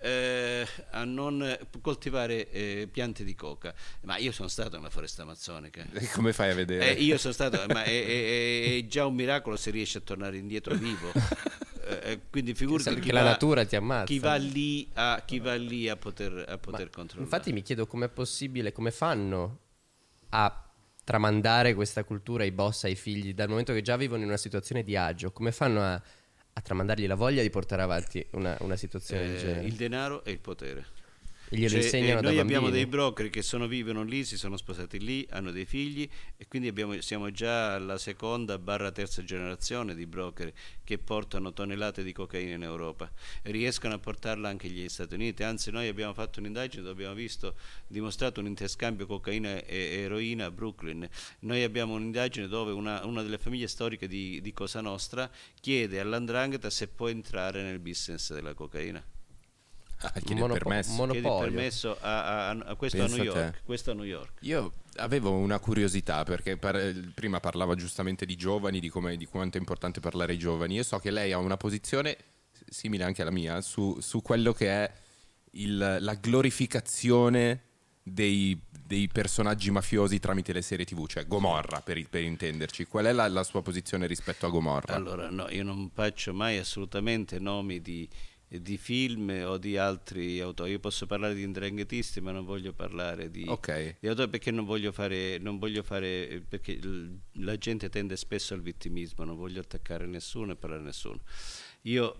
coltivare piante di coca. Ma io sono stato nella foresta amazzonica. Come fai a vedere? Io sono stato, ma è già un miracolo se riesci a tornare indietro vivo. Quindi figurati che la natura ti ammazza. Chi va lì a poter controllare. Infatti mi chiedo com'è possibile, come fanno a tramandare questa cultura ai boss, ai figli, dal momento che già vivono in una situazione di agio, come fanno a tramandargli la voglia di portare avanti una situazione del genere? Il denaro e il potere. E glielo insegnano da noi bambini. abbiamo dei broker che vivono lì, si sono sposati lì, hanno dei figli e quindi siamo già alla seconda / terza generazione di broker che portano tonnellate di cocaina in Europa e riescono a portarla anche negli Stati Uniti. Anzi, noi abbiamo fatto un'indagine dove abbiamo dimostrato un interscambio cocaina e eroina a Brooklyn. Noi abbiamo un'indagine dove una delle famiglie storiche di Cosa Nostra chiede all''ndrangheta se può entrare nel business della cocaina. Chiede il permesso. Chiede il permesso a questo a New York. Questo a New York. Io avevo una curiosità perché prima parlava giustamente di giovani, di quanto è importante parlare ai giovani. Io so che lei ha una posizione simile anche alla mia su quello che è la glorificazione dei personaggi mafiosi tramite le serie TV, cioè Gomorra per intenderci. Qual è la sua posizione rispetto a Gomorra? Allora, no, io non faccio mai assolutamente nomi di film o di altri autori. Io posso parlare di 'ndranghetisti, ma non voglio parlare di autori perché non voglio fare perché la gente tende spesso al vittimismo, non voglio attaccare nessuno e parlare a nessuno. Io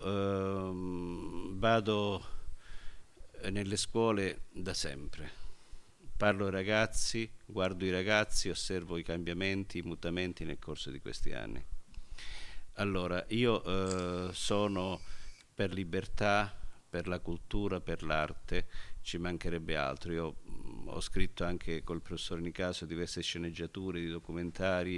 vado nelle scuole da sempre, parlo ai ragazzi, guardo i ragazzi, osservo i cambiamenti, i mutamenti nel corso di questi anni. Allora, io sono per libertà, per la cultura, per l'arte, ci mancherebbe altro. Io ho scritto anche col professor Nicaso diverse sceneggiature di documentari,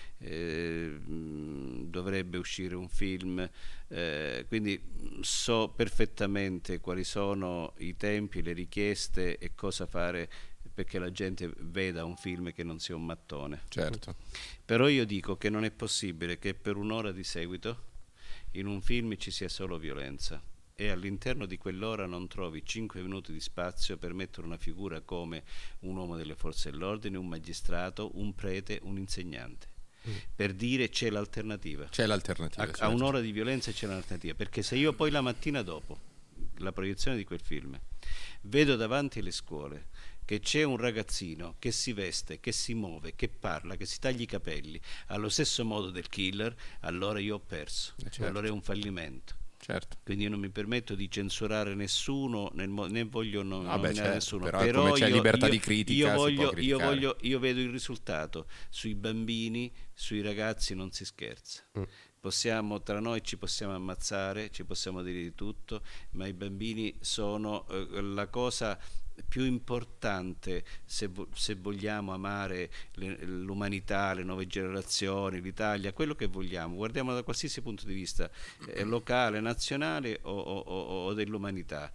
dovrebbe uscire un film, quindi so perfettamente quali sono i tempi, le richieste e cosa fare perché la gente veda un film che non sia un mattone. Certo. Però io dico che non è possibile che per un'ora di seguito in un film ci sia solo violenza e all'interno di quell'ora non trovi 5 minuti di spazio per mettere una figura come un uomo delle forze dell'ordine, un magistrato, un prete, un insegnante, per dire c'è l'alternativa. C'è l'alternativa, a certo. un'ora di violenza c'è l'alternativa, perché se io poi la mattina dopo la proiezione di quel film vedo davanti alle scuole che c'è un ragazzino che si veste, che si muove, che parla, che si taglia i capelli allo stesso modo del killer, allora io ho perso, certo. Allora è un fallimento. Certo. Quindi io non mi permetto di censurare nessuno, né voglio nominare certo, nessuno. però come c'è libertà di critica, io vedo il risultato. Sui bambini, sui ragazzi non si scherza. Tra noi ci possiamo ammazzare, ci possiamo dire di tutto, ma i bambini sono la cosa più importante se vogliamo amare l'umanità, le nuove generazioni, l'Italia, quello che vogliamo, guardiamo da qualsiasi punto di vista, locale, nazionale o dell'umanità.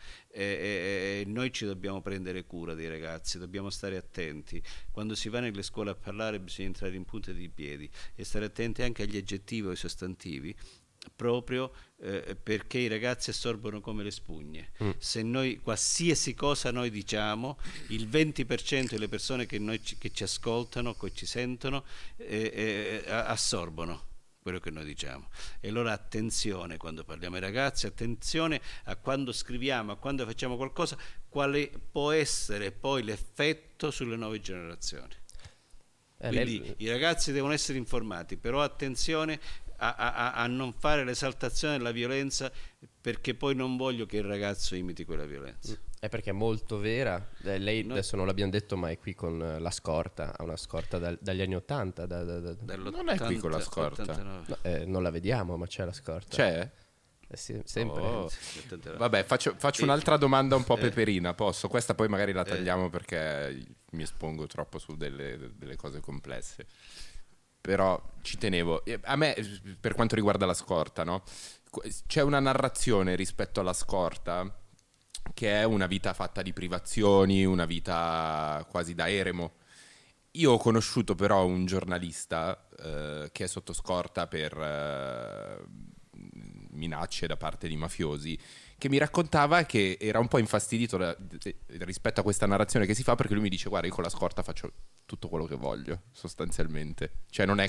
Noi ci dobbiamo prendere cura dei ragazzi, dobbiamo stare attenti. Quando si va nelle scuole a parlare bisogna entrare in punta di piedi e stare attenti anche agli aggettivi o ai sostantivi, proprio perché i ragazzi assorbono come le spugne. Se noi qualsiasi cosa noi diciamo, il 20% delle persone che ci ascoltano, che ci sentono, assorbono quello che noi diciamo. E allora attenzione quando parliamo ai ragazzi, attenzione a quando scriviamo, a quando facciamo qualcosa, quale può essere poi l'effetto sulle nuove generazioni. Quindi i ragazzi devono essere informati, però attenzione a non fare l'esaltazione della violenza, perché poi non voglio che il ragazzo imiti quella violenza. È perché è molto vera. Lei adesso non l'abbiamo detto, ma è qui con la scorta, ha una scorta dagli anni 80. Non è qui con la scorta. No, non la vediamo, ma c'è la scorta. C'è? Sì, sempre. Vabbè, faccio un'altra domanda un po' peperina, posso? Questa poi magari la tagliamo perché mi espongo troppo su delle cose complesse. Però ci tenevo. A me, per quanto riguarda la scorta, no? C'è una narrazione rispetto alla scorta che è una vita fatta di privazioni, una vita quasi da eremo. Io ho conosciuto però un giornalista che è sotto scorta per minacce da parte di mafiosi, che mi raccontava che era un po' infastidito rispetto a questa narrazione che si fa, perché lui mi dice: guarda, io con la scorta faccio tutto quello che voglio, sostanzialmente. Cioè non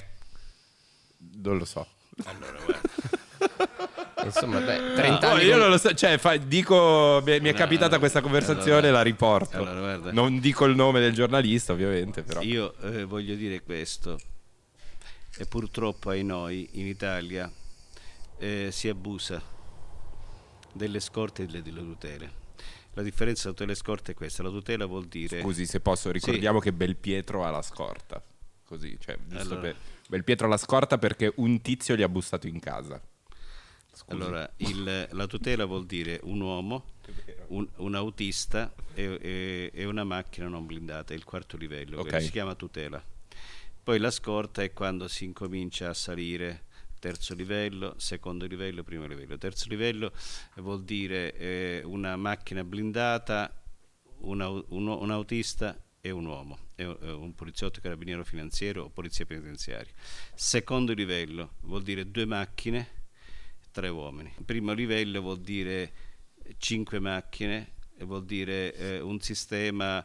lo so. Allora, guarda. Insomma, 30 anni. Io non lo so, cioè mi è capitata questa conversazione, la riporto. Allora, non dico il nome del giornalista, ovviamente, però. Io voglio dire questo, e purtroppo ai noi in Italia si abusa delle scorte e delle tutele. La differenza tra tutela e scorta è questa: la tutela vuol dire... Scusi se posso, ricordiamo che Belpietro ha la scorta, così, cioè, giusto Allora. Belpietro ha la scorta perché un tizio gli ha bussato in casa. Scusi. Allora, la tutela vuol dire un uomo, un autista e una macchina non blindata, è il quarto livello, Ok. quello si chiama tutela. Poi la scorta è quando si incomincia a salire, terzo livello, secondo livello, primo livello. Terzo livello vuol dire una macchina blindata, un autista e un uomo, è un poliziotto, carabiniero, finanziero o polizia penitenziaria. Secondo livello vuol dire 2 macchine, 3 uomini. Primo livello vuol dire 5 macchine, vuol dire un sistema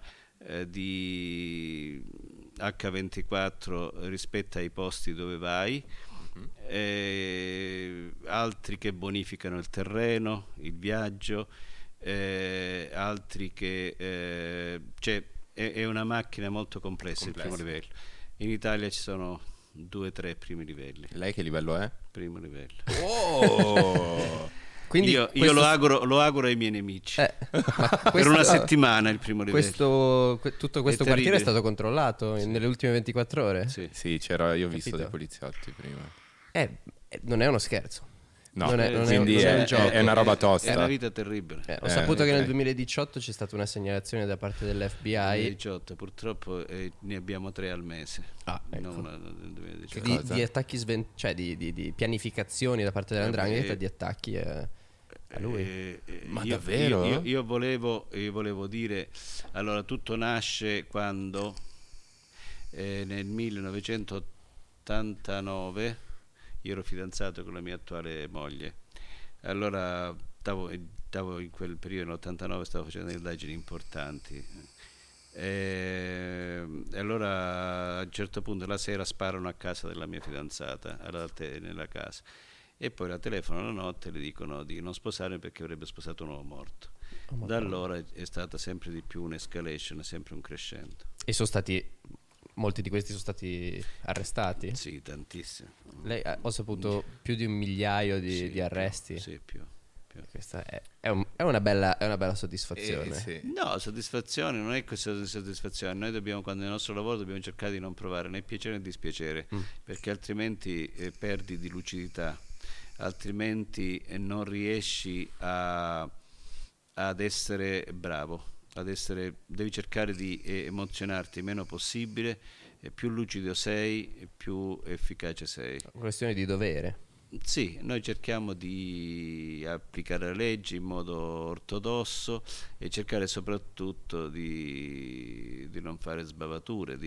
di H24 rispetto ai posti dove vai, altri che bonificano il terreno, il viaggio, altri che cioè è una macchina molto complessa. Il primo livello. In Italia ci sono 2-3 primi livelli. Lei che livello è? Primo livello. Oh! Quindi io questo- lo auguro ai miei nemici. ma Per questo- una settimana il primo livello. tutto questo È quartiere è terribile. stato controllato nelle ultime 24 ore? Sì. Sì, c'era, io ho visto Capito? dei poliziotti prima. Non è uno scherzo. No, Non è quindi non è, un gioco. è una roba tosta. È una vita terribile. Ho saputo che ok. nel 2018 c'è stata una segnalazione da parte dell'FBI 18, purtroppo ne abbiamo 3 al mese. Ah, ecco. Non nel 2018. Che cosa? di attacchi cioè di pianificazioni da parte dell''ndrangheta di attacchi a lui. Ma io, davvero? Io volevo dire, allora tutto nasce quando nel 1989 io ero fidanzato con la mia attuale moglie. Allora stavo in quel periodo, nell'89, stavo facendo delle indagini importanti. E allora a un certo punto la sera sparano a casa della mia fidanzata, nella casa, e poi la telefonano la notte e le dicono di non sposare perché avrebbe sposato un uomo morto. Da allora è stata sempre di più un'escalation, sempre un crescendo. E molti di questi sono stati arrestati? Sì, tantissimo. Lei ho saputo più di 1 migliaio Sì, di arresti. Sì, più. Questa è una bella soddisfazione. Sì. No, soddisfazione non è questa soddisfazione. Noi dobbiamo, quando nel nostro lavoro, dobbiamo cercare di non provare né piacere né dispiacere, perché altrimenti perdi di lucidità, altrimenti non riesci ad essere bravo, devi cercare di emozionarti il meno possibile, e più lucido sei, più efficace sei. Una questione di dovere. Sì, noi cerchiamo di applicare le leggi in modo ortodosso e cercare soprattutto di non fare sbavature,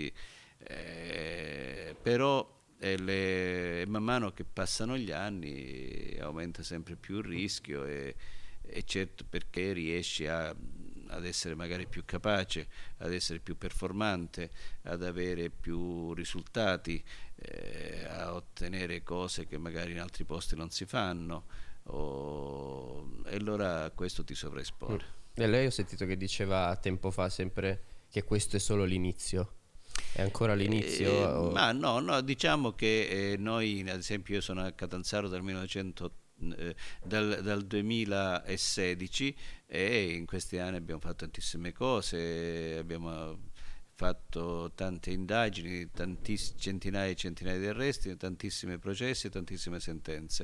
però man mano che passano gli anni aumenta sempre più il rischio, e certo, perché riesci ad essere magari più capace, ad essere più performante, ad avere più risultati, a ottenere cose che magari in altri posti non si fanno, e allora questo ti sovraespone. E lei ho sentito che diceva tempo fa sempre che questo è solo l'inizio. È ancora l'inizio? Ma no, diciamo che noi, ad esempio, io sono a Catanzaro dal 2016, e in questi anni abbiamo fatto tantissime cose, abbiamo fatto tante indagini, centinaia e centinaia di arresti, tantissimi processi, tantissime sentenze.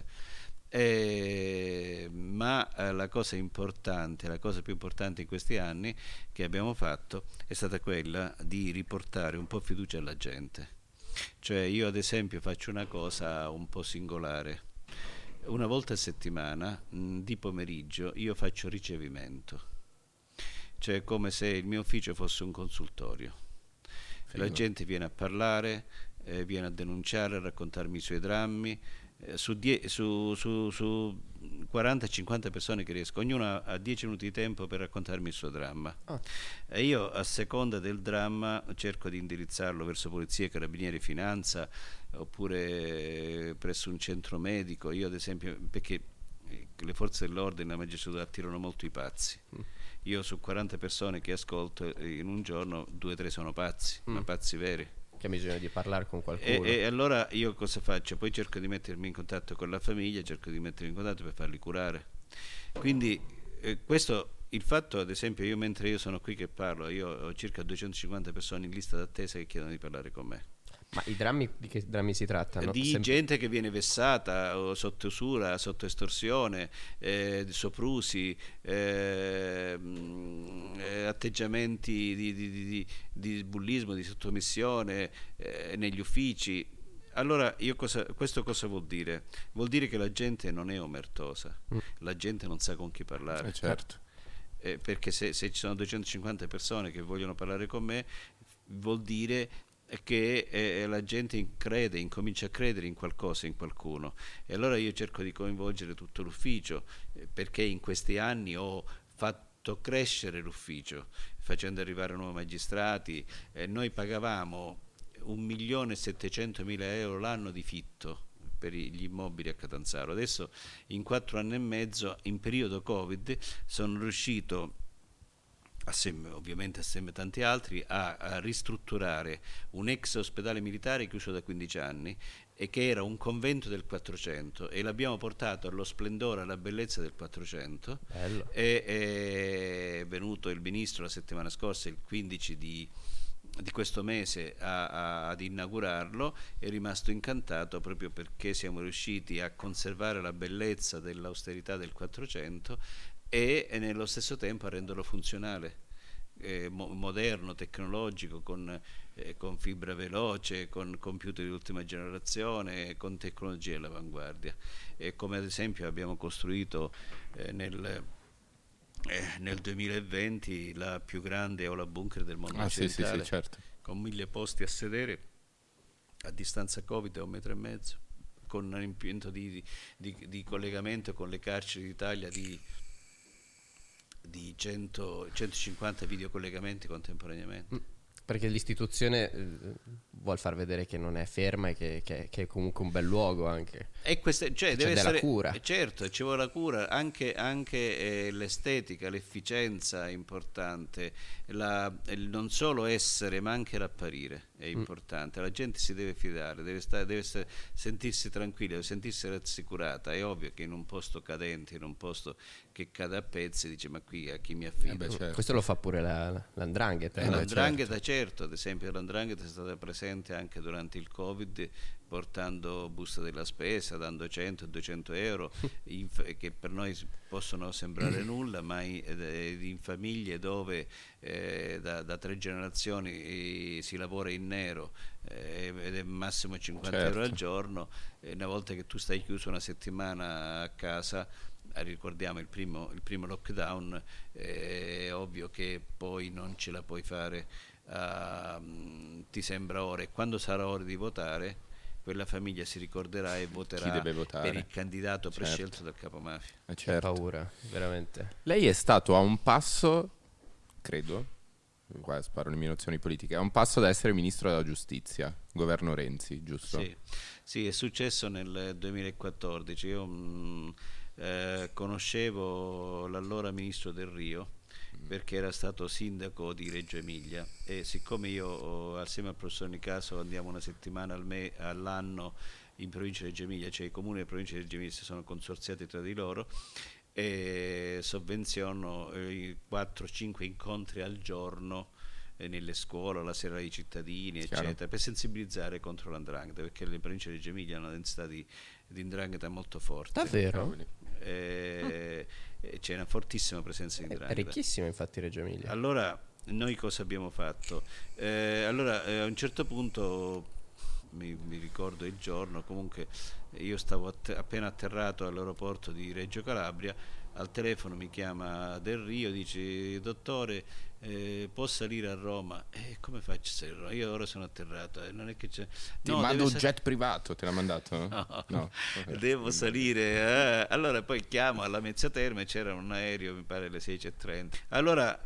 Ma la cosa importante, la cosa più importante in questi anni che abbiamo fatto è stata quella di riportare un po' fiducia alla gente. Cioè, io ad esempio faccio una cosa un po' singolare. Una volta a settimana, di pomeriggio, io faccio ricevimento, cioè come se il mio ufficio fosse un consultorio. La gente viene a parlare, viene a denunciare, a raccontarmi i suoi drammi. Su 40-50 persone che riesco, ognuno ha 10 minuti di tempo per raccontarmi il suo dramma. E io, a seconda del dramma, cerco di indirizzarlo verso polizia, carabinieri, finanza, oppure presso un centro medico. Io ad esempio, perché le forze dell'ordine, la magistratura, attirano molto i pazzi. Io su 40 persone che ascolto in un giorno 2-3 sono pazzi, ma pazzi veri. Che ha bisogno di parlare con qualcuno. E allora io cosa faccio? Poi cerco di mettermi in contatto con la famiglia, cerco di mettermi in contatto per farli curare. Quindi questo il fatto, ad esempio, mentre io sono qui che parlo, io ho circa 250 persone in lista d'attesa che chiedono di parlare con me. Ma i drammi, di che drammi si trattano? Di gente che viene vessata o sotto usura, sotto estorsione, di soprusi, atteggiamenti di bullismo, di sottomissione negli uffici. Allora, questo cosa vuol dire? Vuol dire che la gente non è omertosa, la gente non sa con chi parlare. Certo. Perché se ci sono 250 persone che vogliono parlare con me, vuol dire che la gente incomincia a credere in qualcosa, in qualcuno, e allora io cerco di coinvolgere tutto l'ufficio, perché in questi anni ho fatto crescere l'ufficio facendo arrivare nuovi magistrati. Noi pagavamo 1.700.000 euro l'anno di fitto per gli immobili a Catanzaro. Adesso in 4 anni e mezzo, in periodo Covid, sono riuscito, ovviamente assieme a tanti altri, a ristrutturare un ex ospedale militare chiuso da 15 anni e che era un convento del 400, e l'abbiamo portato allo splendore, alla bellezza del 400. Bello. È venuto il ministro la settimana scorsa, il 15 di questo mese, ad inaugurarlo. È rimasto incantato proprio perché siamo riusciti a conservare la bellezza dell'austerità del 400 e nello stesso tempo a renderlo funzionale, moderno, tecnologico, con fibra veloce, con computer di ultima generazione, con tecnologie all'avanguardia. Come ad esempio abbiamo costruito nel 2020 la più grande aula bunker del mondo occidentale, sì, certo. con 1.000 posti a sedere, a distanza Covid a 1,5 metri, con un impianto di collegamento con le carceri d'Italia di 150 videocollegamenti contemporaneamente. Perché l'istituzione vuol far vedere che non è ferma e che è comunque un bel luogo anche. E deve della essere cura. Certo, ci vuole la cura, anche l'estetica, l'efficienza è importante, non solo essere ma anche l'apparire è importante. La gente si deve fidare, deve sentirsi tranquilla, deve sentirsi rassicurata. È ovvio che in un posto cadente, in un posto che cade a pezzi, dice: ma qui a chi mi affido? Certo. Questo lo fa pure l'Ndrangheta. L'Ndrangheta, certo, ad esempio l'Ndrangheta è stata presente anche durante il Covid, portando busta della spesa, dando 100-200 euro che per noi possono sembrare nulla, ma in famiglie dove da 3 generazioni si lavora in nero ed è massimo 50 euro al giorno, una volta che tu stai chiuso una settimana a casa, ricordiamo il primo lockdown, è ovvio che poi non ce la puoi fare, ti sembra ora, e quando sarà ora di votare quella famiglia si ricorderà e voterà per il candidato prescelto dal capomafia. Certo. Ho paura, veramente. Lei è stato a un passo, credo, qua sparo le mie nozioni politiche, a un passo da essere ministro della giustizia, governo Renzi, giusto? Sì, è successo nel 2014. Io conoscevo l'allora ministro Del Rio perché era stato sindaco di Reggio Emilia, e siccome io assieme al professor Nicaso andiamo una settimana all'anno in provincia di Reggio Emilia, cioè i comuni della provincia di Reggio Emilia si sono consorziati tra di loro e sovvenziono 4-5 incontri al giorno nelle scuole, alla sera ai cittadini, eccetera, per sensibilizzare contro l'Ndrangheta, perché le province di Reggio Emilia hanno una densità di 'Ndrangheta molto forte. Davvero? C'è una fortissima presenza di 'Ndrangheta. È ricchissima infatti Reggio Emilia. Allora noi cosa abbiamo fatto? A un certo punto mi ricordo il giorno, comunque io stavo appena atterrato all'aeroporto di Reggio Calabria, al telefono mi chiama Del Rio, dice: dottore, può salire a Roma? Come faccio a salire a Roma? Io ora sono atterrato, non è che c'è... Ti mando un jet privato, te l'ha mandato? No. Okay. Devo salire. Allora poi chiamo alla Mezzia Terme, c'era un aereo, mi pare alle 16:30. Allora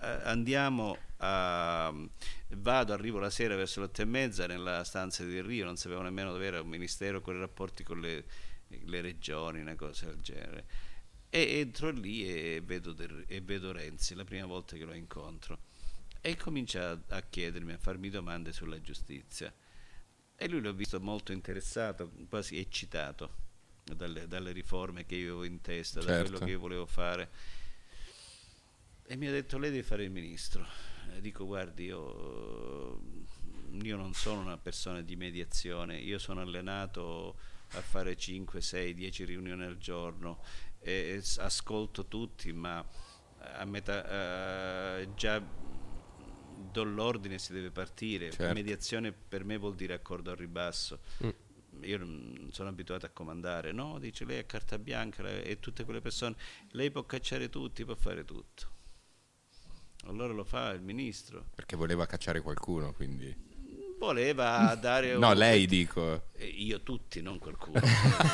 arrivo la sera verso le 8:30 nella stanza di Del Rio, non sapevo nemmeno dove era un ministero con i rapporti con le regioni, una cosa del genere. E entro lì e vedo Renzi, la prima volta che lo incontro, e comincia a chiedermi, a farmi domande sulla giustizia, e lui l'ho visto molto interessato, quasi eccitato dalle riforme che io avevo in testa, da quello che io volevo fare. E mi ha detto: lei deve fare il ministro. E dico: guardi, io non sono una persona di mediazione, io sono allenato a fare 5, 6, 10 riunioni al giorno e ascolto tutti, ma a metà già do l'ordine, si deve partire. Certo. Mediazione per me vuol dire accordo al ribasso. Io non sono abituato a comandare. No, dice, lei è carta bianca e tutte quelle persone, lei può cacciare tutti, può fare tutto. Allora lo fa il ministro. Perché voleva cacciare qualcuno, quindi... Voleva dare... No, lei dico. Io tutti, non qualcuno.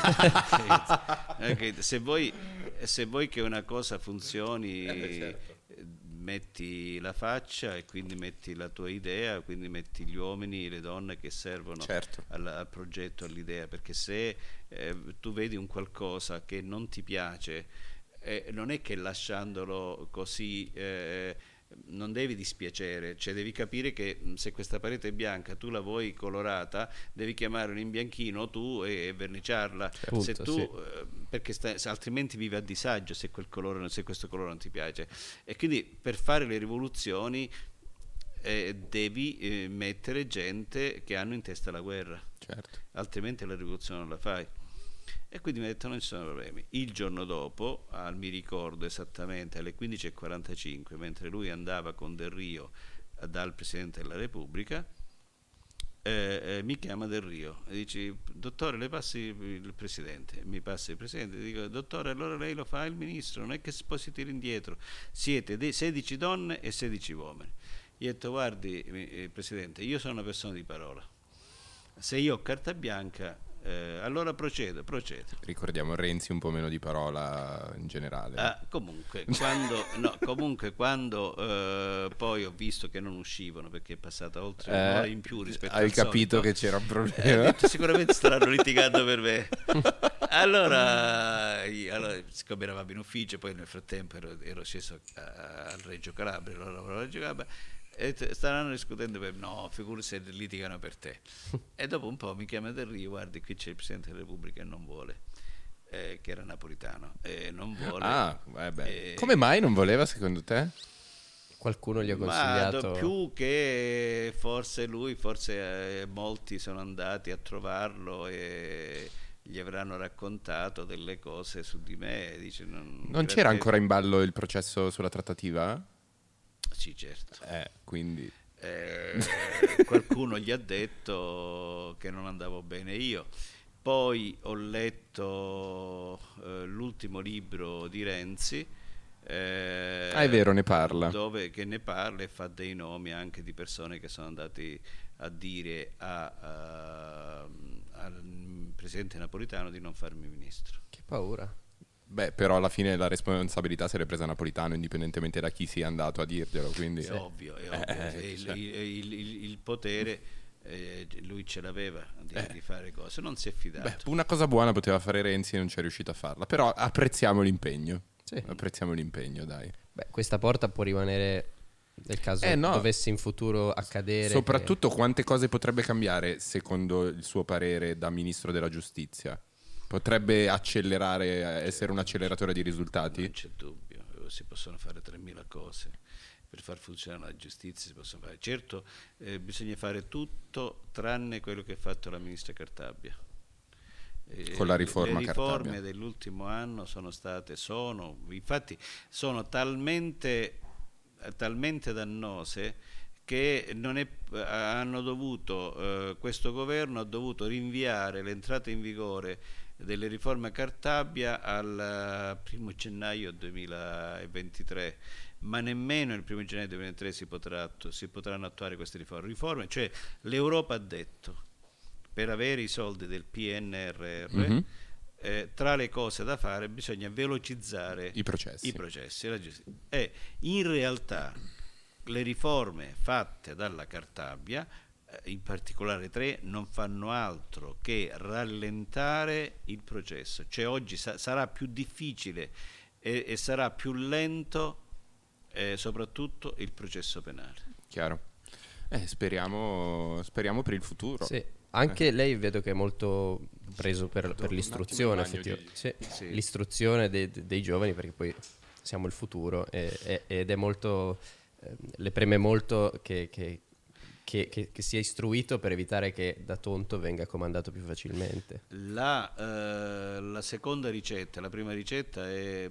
Se vuoi che una cosa funzioni, metti la faccia e quindi metti la tua idea, quindi metti gli uomini e le donne che servono al progetto, all'idea, perché se tu vedi un qualcosa che non ti piace, non è che lasciandolo così... non devi dispiacere, cioè devi capire che se questa parete è bianca, tu la vuoi colorata, devi chiamare un imbianchino tu e verniciarla. Punto, se tu sì. perché altrimenti vivi a disagio se questo colore non ti piace. E quindi per fare le rivoluzioni devi mettere gente che hanno in testa la guerra, Certo. altrimenti la rivoluzione non la fai. E quindi mi ha detto: non ci sono problemi. Il giorno dopo, mi ricordo esattamente alle 15:45, mentre lui andava con Del Rio dal Presidente della Repubblica, mi chiama Del Rio e dice: dottore, le passi il Presidente? Mi passa il Presidente e dico: dottore, allora lei lo fa il Ministro, non è che poi si tira indietro, siete 16 donne e 16 uomini. Io ho detto: guardi, Presidente, io sono una persona di parola, se io ho carta bianca, allora procedo. Ricordiamo Renzi un po' meno di parola in generale. Comunque quando poi ho visto che non uscivano, perché è passata oltre un'ora in più rispetto al solito, hai capito che c'era un problema. Sicuramente staranno litigando per me. Allora, siccome eravamo in ufficio, poi nel frattempo ero sceso al Reggio Calabria, e staranno discutendo per no, figurati se litigano per te. E dopo un po' mi chiama Del Rio: guardi, qui c'è il Presidente della Repubblica e non vuole, che era napolitano, non vuole. Come mai non voleva, secondo te? Qualcuno gli ha consigliato. Più che forse lui, molti sono andati a trovarlo e gli avranno raccontato delle cose su di me. Dice, non c'era ancora in ballo il processo sulla trattativa? Sì, certo. Quindi qualcuno gli ha detto che non andavo bene io. Poi ho letto l'ultimo libro di Renzi. È vero, ne parla. Che ne parla e fa dei nomi anche di persone che sono andati a dire al Presidente Napolitano di non farmi ministro. Che paura. Beh, però alla fine la responsabilità se l'è presa Napolitano, indipendentemente da chi sia andato a dirglielo, quindi... È ovvio. Il potere lui ce l'aveva di fare cose, non si è fidato. Beh, una cosa buona poteva fare Renzi e non c'è riuscito a farla, però apprezziamo l'impegno. Sì. Apprezziamo l'impegno, dai. Beh, questa porta può rimanere nel caso dovesse in futuro accadere. Soprattutto quante cose potrebbe cambiare, secondo il suo parere, da Ministro della Giustizia? Potrebbe accelerare, essere un acceleratore di risultati? Non c'è dubbio, si possono fare 3.000 cose per far funzionare la giustizia, si possono fare. Certo, bisogna fare tutto tranne quello che ha fatto la ministra Cartabia. Con la riforma le riforme Cartabia dell'ultimo anno sono talmente dannose che hanno dovuto questo governo ha dovuto rinviare l'entrata in vigore delle riforme Cartabia al 1° gennaio 2023, ma nemmeno il 1° gennaio 2023 si potranno attuare queste riforme. Cioè l'Europa ha detto: per avere i soldi del PNRR, tra le cose da fare bisogna velocizzare i processi. E in realtà le riforme fatte dalla Cartabia, in particolare 3, non fanno altro che rallentare il processo. Cioè oggi sarà più difficile e sarà più lento soprattutto il processo penale. Chiaro. Speriamo per il futuro. Sì. Anche lei vedo che è molto preso per l'istruzione, effettivamente. Sì. L'istruzione dei giovani, perché poi siamo il futuro ed è molto, le preme molto che sia istruito per evitare che da tonto venga comandato più facilmente. La seconda ricetta, la prima ricetta è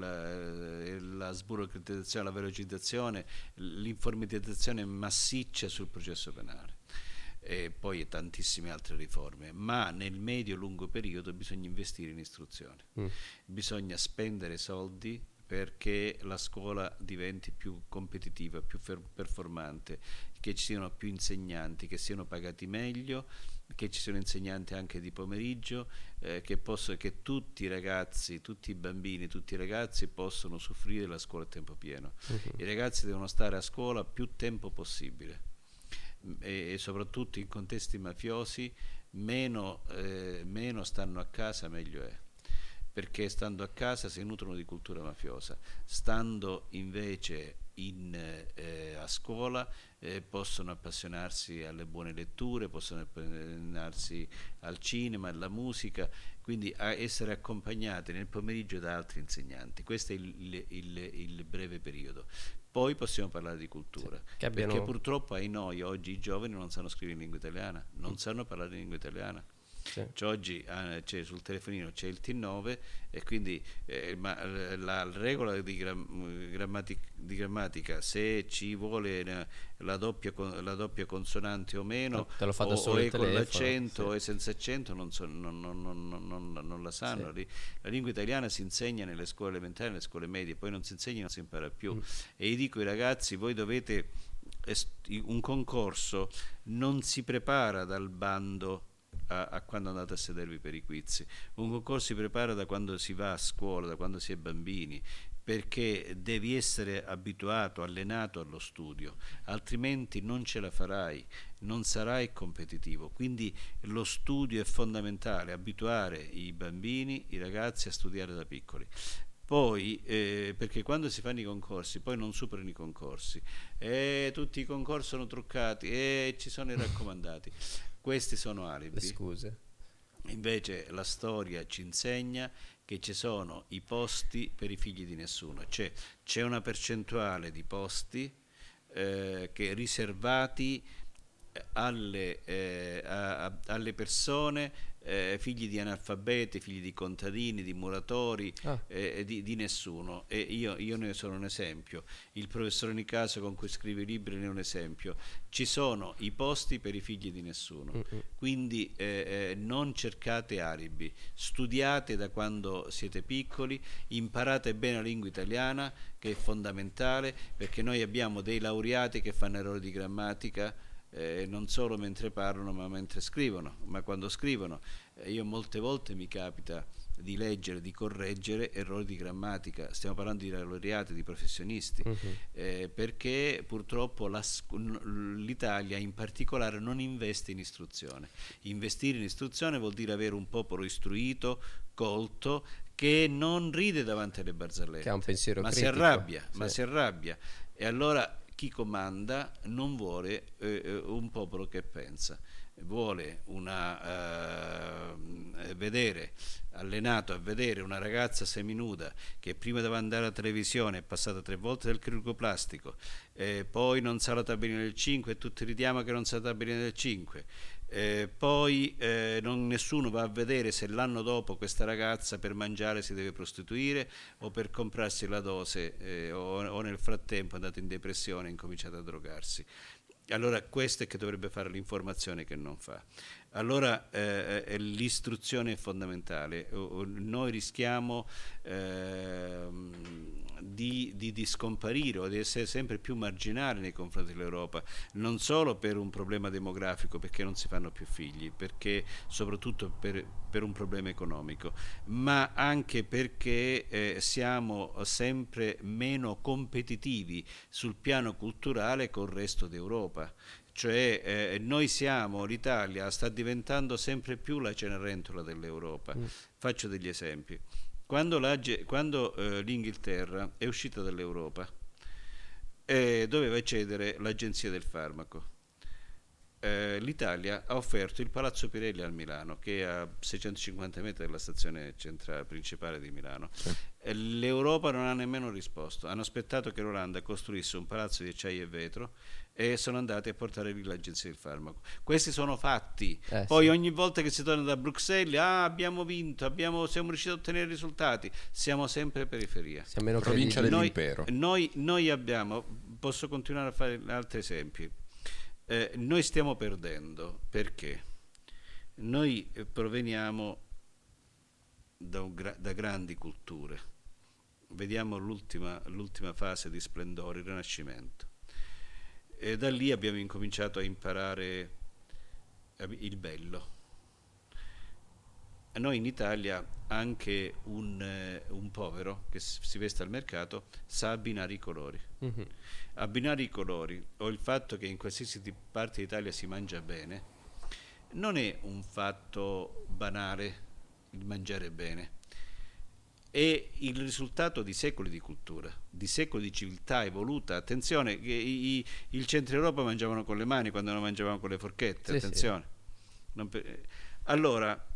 la sburocratizzazione, la velocizzazione, l'informatizzazione massiccia sul processo penale. E poi tantissime altre riforme, ma nel medio-lungo periodo bisogna investire in istruzione, bisogna spendere soldi perché la scuola diventi più competitiva, più performante, che ci siano più insegnanti, che siano pagati meglio, che ci siano insegnanti anche di pomeriggio, che tutti i ragazzi, tutti i bambini, tutti i ragazzi possono usufruire della scuola a tempo pieno. I ragazzi devono stare a scuola più tempo possibile. E soprattutto in contesti mafiosi meno stanno a casa meglio è, perché stando a casa si nutrono di cultura mafiosa, stando invece a scuola possono appassionarsi alle buone letture, possono appassionarsi al cinema, alla musica, quindi a essere accompagnati nel pomeriggio da altri insegnanti. Questo è il breve periodo. Poi possiamo parlare di cultura, perché purtroppo ai noi oggi i giovani non sanno scrivere in lingua italiana, non sanno parlare in lingua italiana. Cioè, oggi c'è sul telefonino c'è il T9 e quindi la regola di grammatica, se ci vuole la doppia consonante o meno, te lo fa da solo o il è con telefono, l'accento o è senza accento, non la sanno. La lingua italiana si insegna nelle scuole elementari, nelle scuole medie, poi non si insegna, non si impara più. E io dico ai ragazzi, voi dovete, un concorso non si prepara dal bando a quando andate a sedervi per i quiz, un concorso si prepara da quando si va a scuola, da quando si è bambini, perché devi essere abituato, allenato allo studio, altrimenti non ce la farai, non sarai competitivo. Quindi lo studio è fondamentale, abituare i bambini, i ragazzi a studiare da piccoli. Poi, perché quando si fanno i concorsi, poi non superano i concorsi, tutti i concorsi sono truccati, ci sono i raccomandati. Questi sono alibi. Scuse. Invece la storia ci insegna che ci sono i posti per i figli di nessuno, cioè c'è una percentuale di posti che riservati alle persone, figli di analfabeti, figli di contadini, di muratori, di nessuno. E io ne sono un esempio, il professore Nicaso con cui scrivo i libri ne è un esempio. Ci sono i posti per i figli di nessuno, quindi non cercate alibi, studiate da quando siete piccoli, imparate bene la lingua italiana, che è fondamentale, perché noi abbiamo dei laureati che fanno errori di grammatica, non solo mentre parlano ma mentre scrivono, ma quando scrivono io molte volte mi capita di leggere, di correggere errori di grammatica. Stiamo parlando di laureati, di professionisti, perché purtroppo l'Italia in particolare non investe in istruzione. Investire in istruzione vuol dire avere un popolo istruito, colto, che non ride davanti alle barzellette, che ha un pensiero ma critico. si arrabbia, e allora chi comanda non vuole un popolo che pensa, vuole vedere allenato a vedere una ragazza seminuda che prima deve andare alla televisione è passata 3 volte dal chirurgo plastico, poi non sa la tabellina del 5 e tutti ridiamo che non sa la tabellina del 5. Poi nessuno va a vedere se l'anno dopo questa ragazza per mangiare si deve prostituire o per comprarsi la dose, o nel frattempo è andata in depressione e ha incominciato a drogarsi. Allora questo è che dovrebbe fare l'informazione, che non fa. Allora l'istruzione è fondamentale. Noi rischiamo di scomparire o di essere sempre più marginali nei confronti dell'Europa, non solo per un problema demografico, perché non si fanno più figli, perché soprattutto per un problema economico, ma anche perché siamo sempre meno competitivi sul piano culturale col resto d'Europa. Cioè l'Italia sta diventando sempre più la Cenerentola dell'Europa. Faccio degli esempi. Quando l'Inghilterra è uscita dall'Europa, doveva cedere l'Agenzia del Farmaco. l'Italia ha offerto il Palazzo Pirelli al Milano, che è a 650 metri dalla stazione centrale principale di Milano. Sì. L'Europa non ha nemmeno risposto, hanno aspettato che l'Olanda costruisse un palazzo di acciaio e vetro e sono andati a portare lì l'Agenzia del Farmaco. Questi sono fatti. Poi sì. ogni volta che si torna da Bruxelles, abbiamo vinto, siamo riusciti a ottenere risultati, siamo sempre periferia. Siamo meno Provincia credibili. dell'impero. Noi abbiamo, posso continuare a fare altri esempi. Noi stiamo perdendo perché noi proveniamo da grandi culture, vediamo l'ultima fase di splendore, il Rinascimento, e da lì abbiamo incominciato a imparare il bello. Noi in Italia anche un povero che si veste al mercato sa abbinare i colori. Abbinare i colori o il fatto che in qualsiasi parte d'Italia si mangia bene non è un fatto banale, il mangiare bene, è il risultato di secoli di cultura, di secoli di civiltà evoluta. Attenzione che il centro Europa mangiavano con le mani quando non mangiavano con le forchette, Sì, attenzione. Allora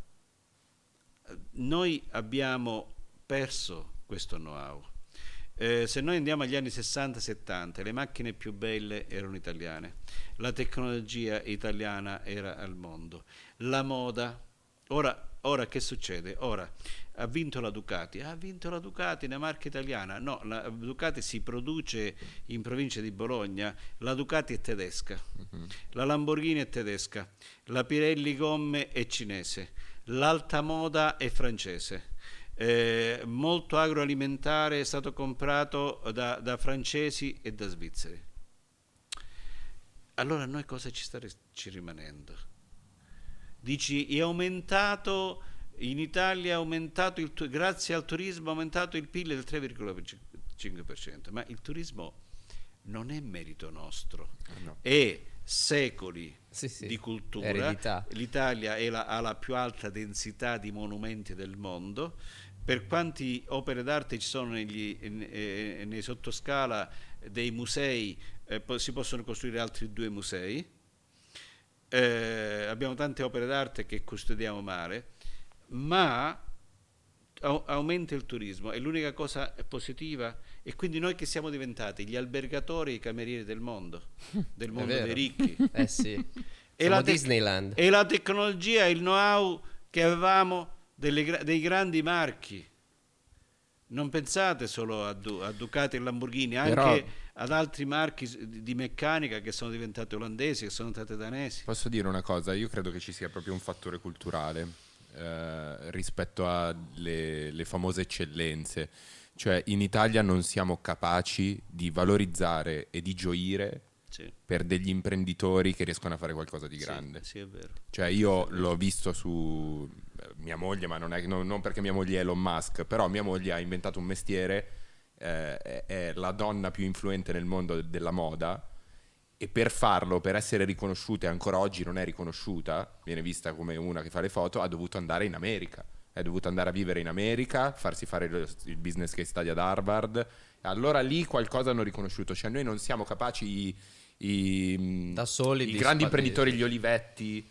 noi abbiamo perso questo know-how. Se noi andiamo agli anni 60-70, le macchine più belle erano italiane, la tecnologia italiana era al mondo, la moda. Ora che succede? Ora ha vinto la Ducati, una marca italiana. No, la Ducati si produce in provincia di Bologna, la Ducati è tedesca, la Lamborghini è tedesca, la Pirelli Gomme è cinese, l'alta moda è francese. Molto agroalimentare è stato comprato da francesi e da svizzeri. Allora noi cosa ci rimanendo? Dici, è aumentato in Italia, grazie al turismo è aumentato il PIL del 3,5%, ma il turismo non è merito nostro, No. è secoli Sì, di cultura. eredità. L'Italia ha la più alta densità di monumenti del mondo. Per quanti opere d'arte ci sono nei sottoscala dei musei, si possono costruire altri 2 musei. Abbiamo tante opere d'arte che custodiamo male, ma aumenta il turismo, è l'unica cosa positiva, e quindi noi che siamo diventati gli albergatori e i camerieri del mondo dei ricchi. Sì. E Siamo Disneyland. E la tecnologia e il know-how che avevamo dei grandi marchi. Non pensate solo a Ducati e Lamborghini, anche Però, ad altri marchi di meccanica che sono diventati olandesi, che sono diventati danesi. posso dire una cosa? Io credo che ci sia proprio un fattore culturale rispetto alle famose eccellenze. Cioè, in Italia non siamo capaci di valorizzare e di gioire per degli imprenditori che riescono a fare qualcosa di grande. Sì, è vero. Cioè, io l'ho visto su mia moglie, ma non perché mia moglie è Elon Musk, però mia moglie ha inventato un mestiere, è la donna più influente nel mondo della moda, e per farlo, per essere riconosciuta, e ancora oggi non è riconosciuta, viene vista come una che fa le foto, ha dovuto andare in America. È dovuto andare a vivere in America, farsi fare il business case study ad Harvard. Allora lì qualcosa hanno riconosciuto. Cioè noi non siamo capaci, da soli, i grandi imprenditori, gli Olivetti,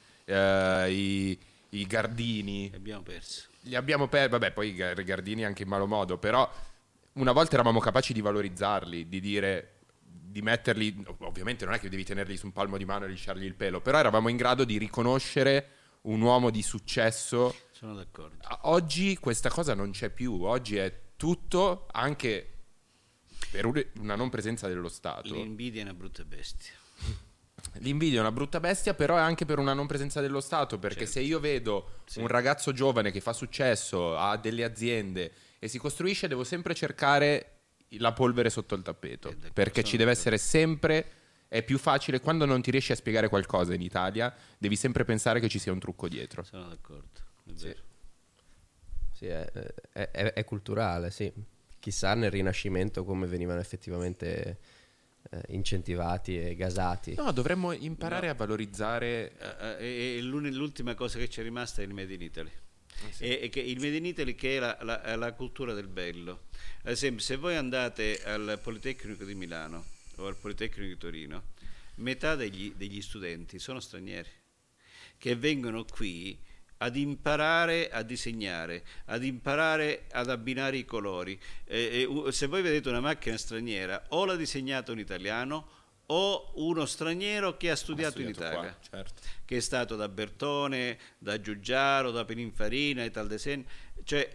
i Gardini. Li abbiamo persi. Vabbè, poi i Gardini anche in malo modo, però una volta eravamo capaci di valorizzarli, di dire, di metterli, ovviamente non è che devi tenerli su un palmo di mano e lisciargli il pelo, però eravamo in grado di riconoscere un uomo di successo. Sono d'accordo. Oggi questa cosa non c'è più, oggi è tutto, anche per una non presenza dello Stato. L'invidia è una brutta bestia. L'invidia è una brutta bestia, però è anche per una non presenza dello Stato, perché se io vedo un ragazzo giovane che fa successo, ha delle aziende e si costruisce, devo sempre cercare la polvere sotto il tappeto, perché ci deve essere sempre. È più facile quando non ti riesci a spiegare qualcosa in Italia, devi sempre pensare che ci sia un trucco dietro. Sono d'accordo, è vero. Sì, è culturale, sì. Chissà nel Rinascimento come venivano effettivamente incentivati e gasati. No, dovremmo imparare a valorizzare. L'ultima cosa che ci è rimasta è il Made in Italy. E che il Made in Italy, che è la cultura del bello. Ad esempio, se voi andate al Politecnico di Milano o al Politecnico di Torino, metà degli studenti sono stranieri che vengono qui ad imparare a disegnare, ad imparare ad abbinare i colori. Se voi vedete una macchina straniera, o l'ha disegnata un italiano o uno straniero che ha studiato in Italia, qua, certo. che è stato da Bertone, da Giugiaro, da Pininfarina e tal Desen. Cioè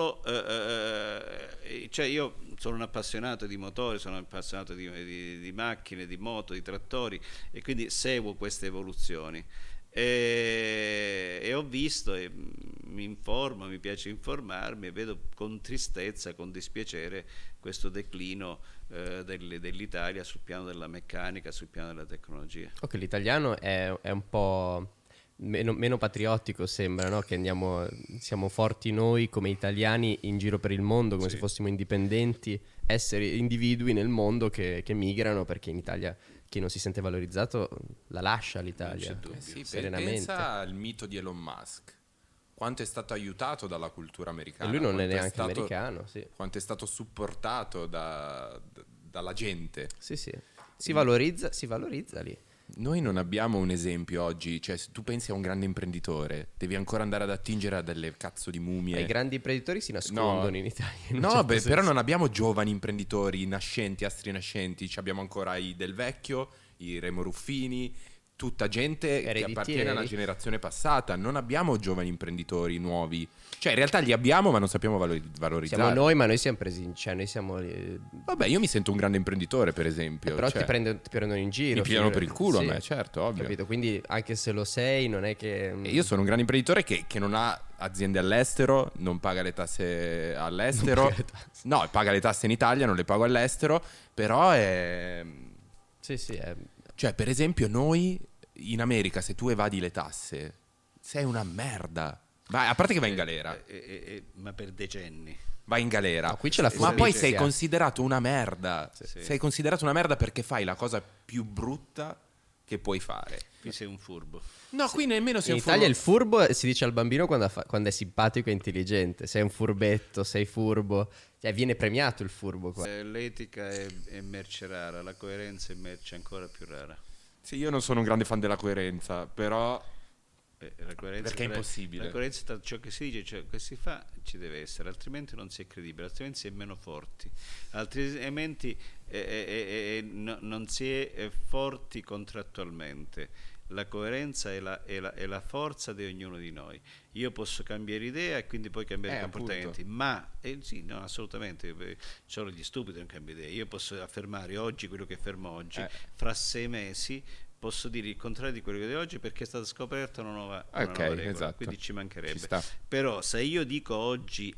io sono un appassionato di motori, sono un appassionato di macchine, di moto, di trattori, e quindi seguo queste evoluzioni. E ho visto e mi informo, mi piace informarmi, e vedo con tristezza, con dispiacere questo declino dell'Italia sul piano della meccanica, sul piano della tecnologia. Ok, l'italiano è un po' meno patriottico, sembra, no? Che siamo forti noi come italiani in giro per il mondo, come se fossimo indipendenti, esseri individui nel mondo che migrano, perché in Italia chi non si sente valorizzato la lascia l'Italia, serenamente. Pensa al mito di Elon Musk, quanto è stato aiutato dalla cultura americana, E lui non è quanto neanche americano, sì. quanto è stato supportato dalla gente. Sì, si valorizza lì. Noi non abbiamo un esempio oggi, cioè se tu pensi a un grande imprenditore, devi ancora andare ad attingere a delle cazzo di mumie. I grandi imprenditori si nascondono in Italia. in un No, certo beh, senso. però non abbiamo giovani imprenditori nascenti, astri nascenti. Abbiamo ancora i Del Vecchio, i Remo Ruffini, tutta gente che Ereditieri. appartiene alla generazione passata. Non abbiamo giovani imprenditori nuovi. Cioè, in realtà li abbiamo, ma non sappiamo valorizzarli. Siamo noi, ma noi siamo presi, cioè noi siamo Vabbè, io mi sento un grande imprenditore, per esempio. però cioè, ti prendono in giro. mi pigliano per il culo Sì, a me, certo, ovvio. capito? Quindi anche se lo sei, non è che E io sono un grande imprenditore che non ha aziende all'estero, non paga le tasse all'estero. Non paga le tasse. No, paga le tasse in Italia, non le pago all'estero. Però è... Sì, è... Cioè, per esempio, noi in America, se tu evadi le tasse, sei una merda. Vai, a parte che vai in galera. Ma per decenni. Vai in galera. No, qui c'è la Ma poi furbizia. sei considerato una merda. Sì. Sei considerato una merda perché fai la cosa più brutta che puoi fare. Qui sei un furbo. No, qui nemmeno sei In un Italia il furbo. furbo si dice al bambino quando è simpatico e intelligente. Sei un furbetto, sei furbo. Cioè, viene premiato il furbo qua. L'etica è merce rara, la coerenza è merce ancora più rara. Sì, io non sono un grande fan della coerenza, però... La coerenza Perché è impossibile. La coerenza tra ciò che si dice e ciò che si fa ci deve essere, altrimenti non si è credibile, altrimenti si è meno forti, altrimenti non si è forti contrattualmente. La coerenza è la forza di ognuno di noi. Io posso cambiare idea e quindi poi cambiare comportamenti, ma sì, no, assolutamente, solo gli stupidi non cambiano idea. Io posso affermare oggi quello che affermo oggi, fra 6 mesi posso dire il contrario di quello che di oggi, perché è stata scoperta una nuova regola, esatto. quindi ci mancherebbe. Ci sta. Però se io dico oggi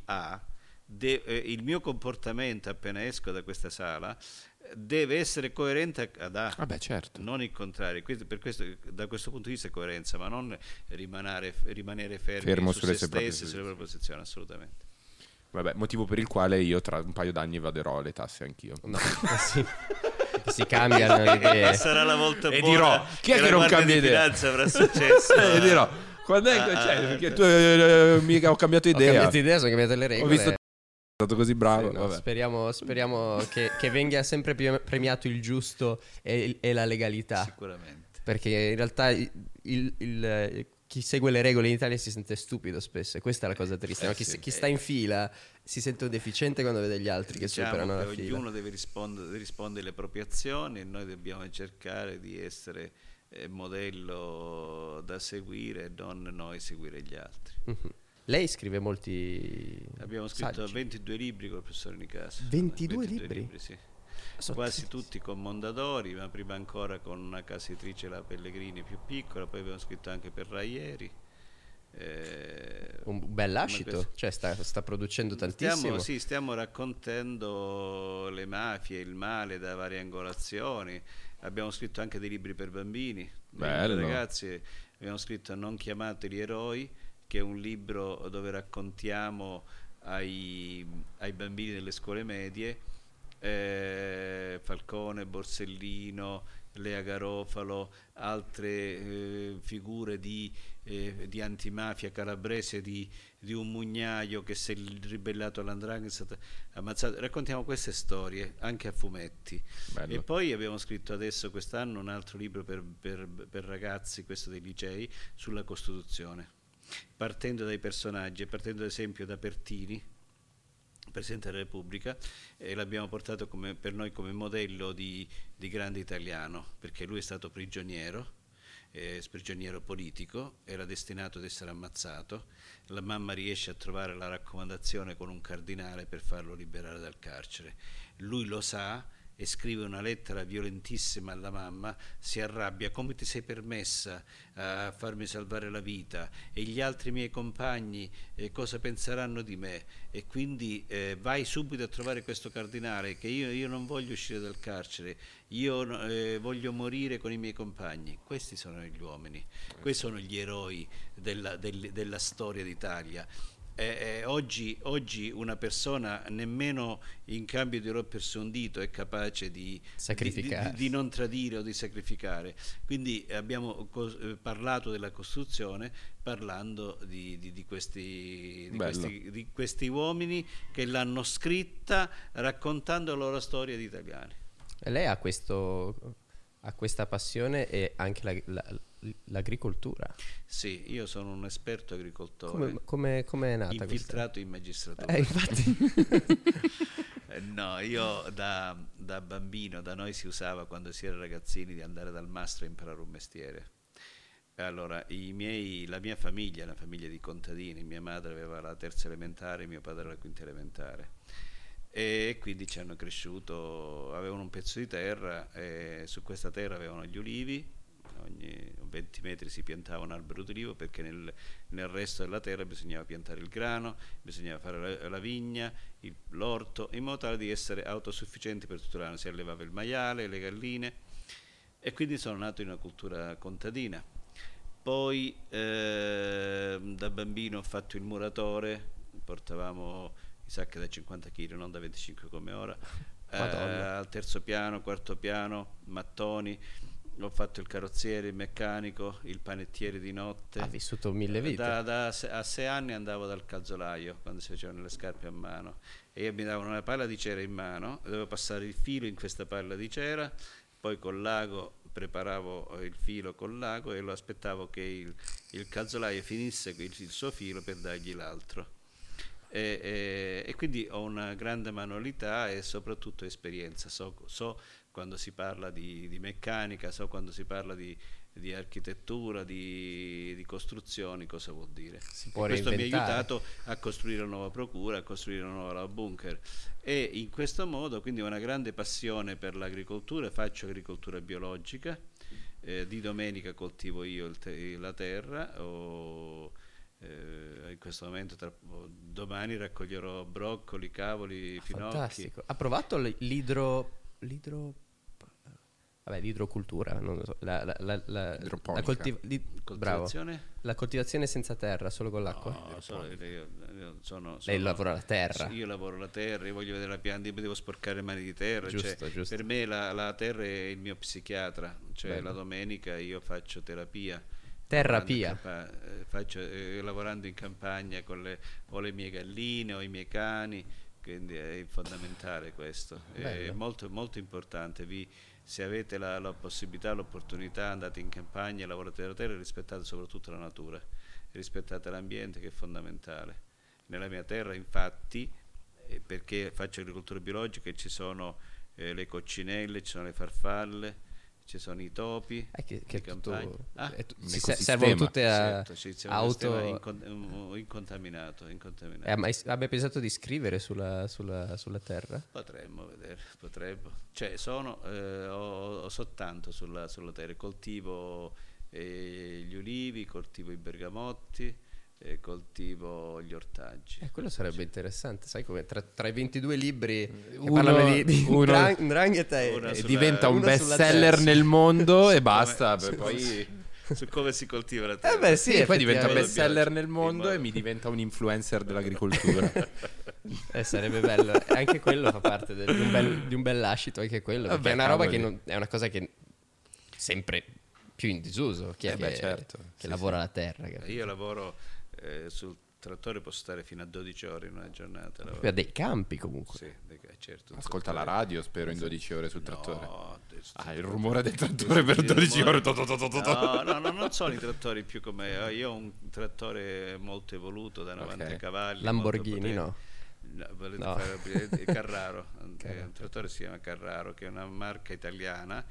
il mio comportamento appena esco da questa sala deve essere coerente ad A, Vabbè, certo. non il contrario. Per questo, da questo punto di vista è coerenza, ma non rimanere fermi su sulle se sue proprie stessi, sulle proprie posizioni, assolutamente. Vabbè, motivo per il quale io tra un paio d'anni evaderò le tasse anch'io. No, sì. Si cambiano le idee. Sarà la volta E buona dirò, chi è che non cambia idea? Finanza avrà successo. E dirò, quando è che perché tu mica ho cambiato Ho idea. cambiato idea, sono cambiate le Ho regole. visto è stato così bravo. Sì, no, vabbè. speriamo che venga sempre premiato il giusto e la legalità. Sicuramente. Perché in realtà chi segue le regole in Italia si sente stupido spesso, e questa è la cosa triste. No? Chi sta in fila si sente un deficiente quando vede gli altri che superano la fila. Ognuno deve rispondere alle proprie azioni, e noi dobbiamo cercare di essere modello da seguire e non noi seguire gli altri. Mhm. Lei scrive molti Abbiamo scritto saggi. 22 libri con il professore Nicasio. 22 libri? Sì. Sono Quasi tantissimi. tutti con Mondadori, ma prima ancora con una casa editrice, la Pellegrini, più piccola. Poi abbiamo scritto anche per Raieri. Un bel lascito, questo- cioè sta producendo tantissimo. Stiamo raccontando le mafie, il male da varie angolazioni. Abbiamo scritto anche dei libri per bambini, Bello. ragazzi. Abbiamo scritto Non chiamateli eroi, che è un libro dove raccontiamo ai bambini delle scuole medie Falcone, Borsellino, Lea Garofalo, altre figure di antimafia calabrese, di un mugnaio che si è ribellato all''ndrangheta, è stato ammazzato. Raccontiamo queste storie anche a fumetti. Bello. E poi abbiamo scritto adesso quest'anno un altro libro per ragazzi, questo dei licei, sulla Costituzione, partendo dai personaggi, partendo ad esempio da Pertini, Presidente della Repubblica, e l'abbiamo portato per noi come modello di grande italiano, perché lui è stato prigioniero politico, era destinato ad essere ammazzato. La mamma riesce a trovare la raccomandazione con un cardinale per farlo liberare dal carcere. Lui lo sa e scrive una lettera violentissima alla mamma, si arrabbia: come ti sei permessa a farmi salvare la vita, e gli altri miei compagni cosa penseranno di me? E quindi vai subito a trovare questo cardinale, che io non voglio uscire dal carcere, io voglio morire con i miei compagni. Questi sono gli uomini, questi sono gli eroi della storia d'Italia. Oggi una persona nemmeno in cambio di rompersi un dito è capace di non tradire o di sacrificare. Quindi abbiamo parlato della Costituzione parlando di questi uomini che l'hanno scritta raccontando la loro storia di italiani. E lei ha questa passione e anche l'agricoltura. Sì, io sono un esperto agricoltore. Come è nata infiltrato in magistratura. Infatti. No, io da bambino, da noi si usava quando si era ragazzini di andare dal mastro a imparare un mestiere. Allora, la mia famiglia è una famiglia di contadini, mia madre aveva la terza elementare, mio padre la quinta elementare. E quindi ci hanno cresciuto, avevano un pezzo di terra e su questa terra avevano gli ulivi, ogni 20 metri si piantava un albero d'olivo, perché nel resto della terra bisognava piantare il grano, bisognava fare la vigna, l'orto, in modo tale di essere autosufficienti per tutto l'anno. Si allevava il maiale, le galline, e quindi sono nato in una cultura contadina. Poi da bambino ho fatto il muratore, portavamo sacche da 50 kg, non da 25 come ora, al terzo piano, quarto piano, mattoni. Ho fatto il carrozziere, il meccanico, il panettiere di notte. Ha vissuto 1000 vite. A 6 anni andavo dal calzolaio, quando si facevano le scarpe a mano, e io mi davano una palla di cera in mano, dovevo passare il filo in questa palla di cera, poi col lago preparavo il filo col lago e lo aspettavo che il calzolaio finisse il suo filo per dargli l'altro. E quindi ho una grande manualità e soprattutto esperienza. So quando si parla di meccanica, so quando si parla di architettura, di costruzioni, cosa vuol dire. Questo mi ha aiutato a costruire una nuova procura, a costruire una nuova bunker, e in questo modo quindi ho una grande passione per l'agricoltura. Faccio agricoltura biologica, di domenica coltivo io la terra, in questo momento domani raccoglierò broccoli, cavoli, finocchi. Fantastico. Ha provato l'idrocultura, non lo so, la coltivazione senza terra, solo con l'acqua? No, lei lavora la terra. Io lavoro la terra, io voglio vedere la pianta, io devo sporcare le mani di terra. Giusto. Per me la terra è il mio psichiatra, cioè bello. La domenica io faccio terapia. Terapia. Lavorando in campagna ho le mie galline, ho i miei cani, quindi è fondamentale questo. Bello. È molto, molto importante. Se avete la possibilità, l'opportunità, andate in campagna, lavorate la terra e rispettate soprattutto la natura, rispettate l'ambiente, che è fondamentale. Nella mia terra, infatti, perché faccio agricoltura biologica, ci sono le coccinelle, ci sono le farfalle, ci sono i topi, servono tutte incontaminato. Ma hai pensato di scrivere sulla terra? Potremmo vedere, cioè ho soltanto sulla terra, coltivo gli ulivi, coltivo i bergamotti, coltivo gli ortaggi. Quello sarebbe interessante, sai, come tra i 22 libri che parlano di 'ndrangheta e diventa un best seller nel mondo e basta. Poi su come si coltiva la terra. Sì, poi diventa best seller nel mondo e mi diventa un influencer dell'agricoltura. Sarebbe bello. Anche quello fa parte di un bel lascito, anche quello, perché è una roba che è una cosa che sempre più in disuso chi è certo. che lavora la terra. Capito? Io lavoro sul trattore, posso stare fino a 12 ore in una giornata. Proprio a dei campi comunque. Sì, certo. Ascolta la radio, spero, in 12 ore sul trattore. No, il rumore del trattore per 12 ore. No, non sono i trattori più come... Io ho un trattore molto evoluto da 90 cavalli. Lamborghini, no? Volete fare Carraro. Un trattore si chiama Carraro, che è una marca italiana,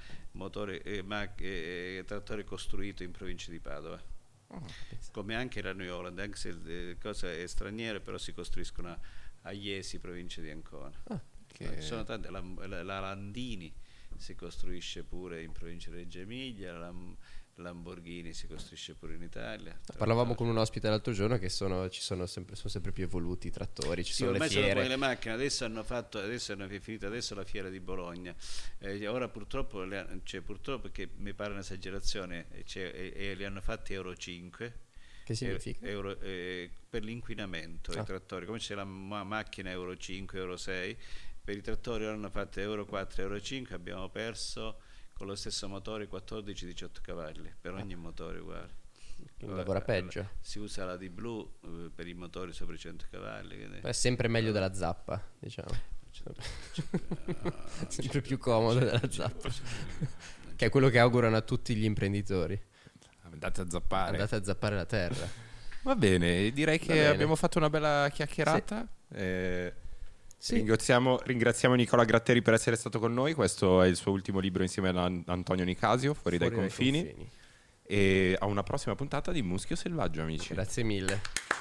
trattore costruito in provincia di Padova. Come anche la New Holland, anche se le cose è straniere, però si costruiscono a Iesi, provincia di Ancona. Sono tante, la Landini si costruisce pure in provincia di Reggio Emilia, la Lamborghini si costruisce pure in Italia. Parlavamo con un ospite l'altro giorno che sono sempre più evoluti i trattori, ci sono le fiere. Sono le macchine, adesso hanno finito la fiera di Bologna. Ora purtroppo perché mi pare un'esagerazione, li hanno fatti Euro 5. Che significa? Per l'inquinamento i trattori, come c'è la macchina Euro 5, Euro 6, per i trattori ora hanno fatto Euro 4, Euro 5, abbiamo perso con lo stesso motore 14-18 cavalli per ogni motore uguale. Lavora peggio. Si usa la D-Blue per i motori sopra i 100 cavalli. Quindi... È sempre meglio della zappa, diciamo. Sempre più comodo della zappa. Che è quello che augurano a tutti gli imprenditori. Andate a zappare la terra. Va bene, direi che abbiamo fatto una bella chiacchierata. Sì. Ringraziamo Nicola Gratteri per essere stato con noi. Questo è il suo ultimo libro insieme ad Antonio Nicasio, Fuori dai confini. E a una prossima puntata di Muschio Selvaggio, amici. Grazie mille.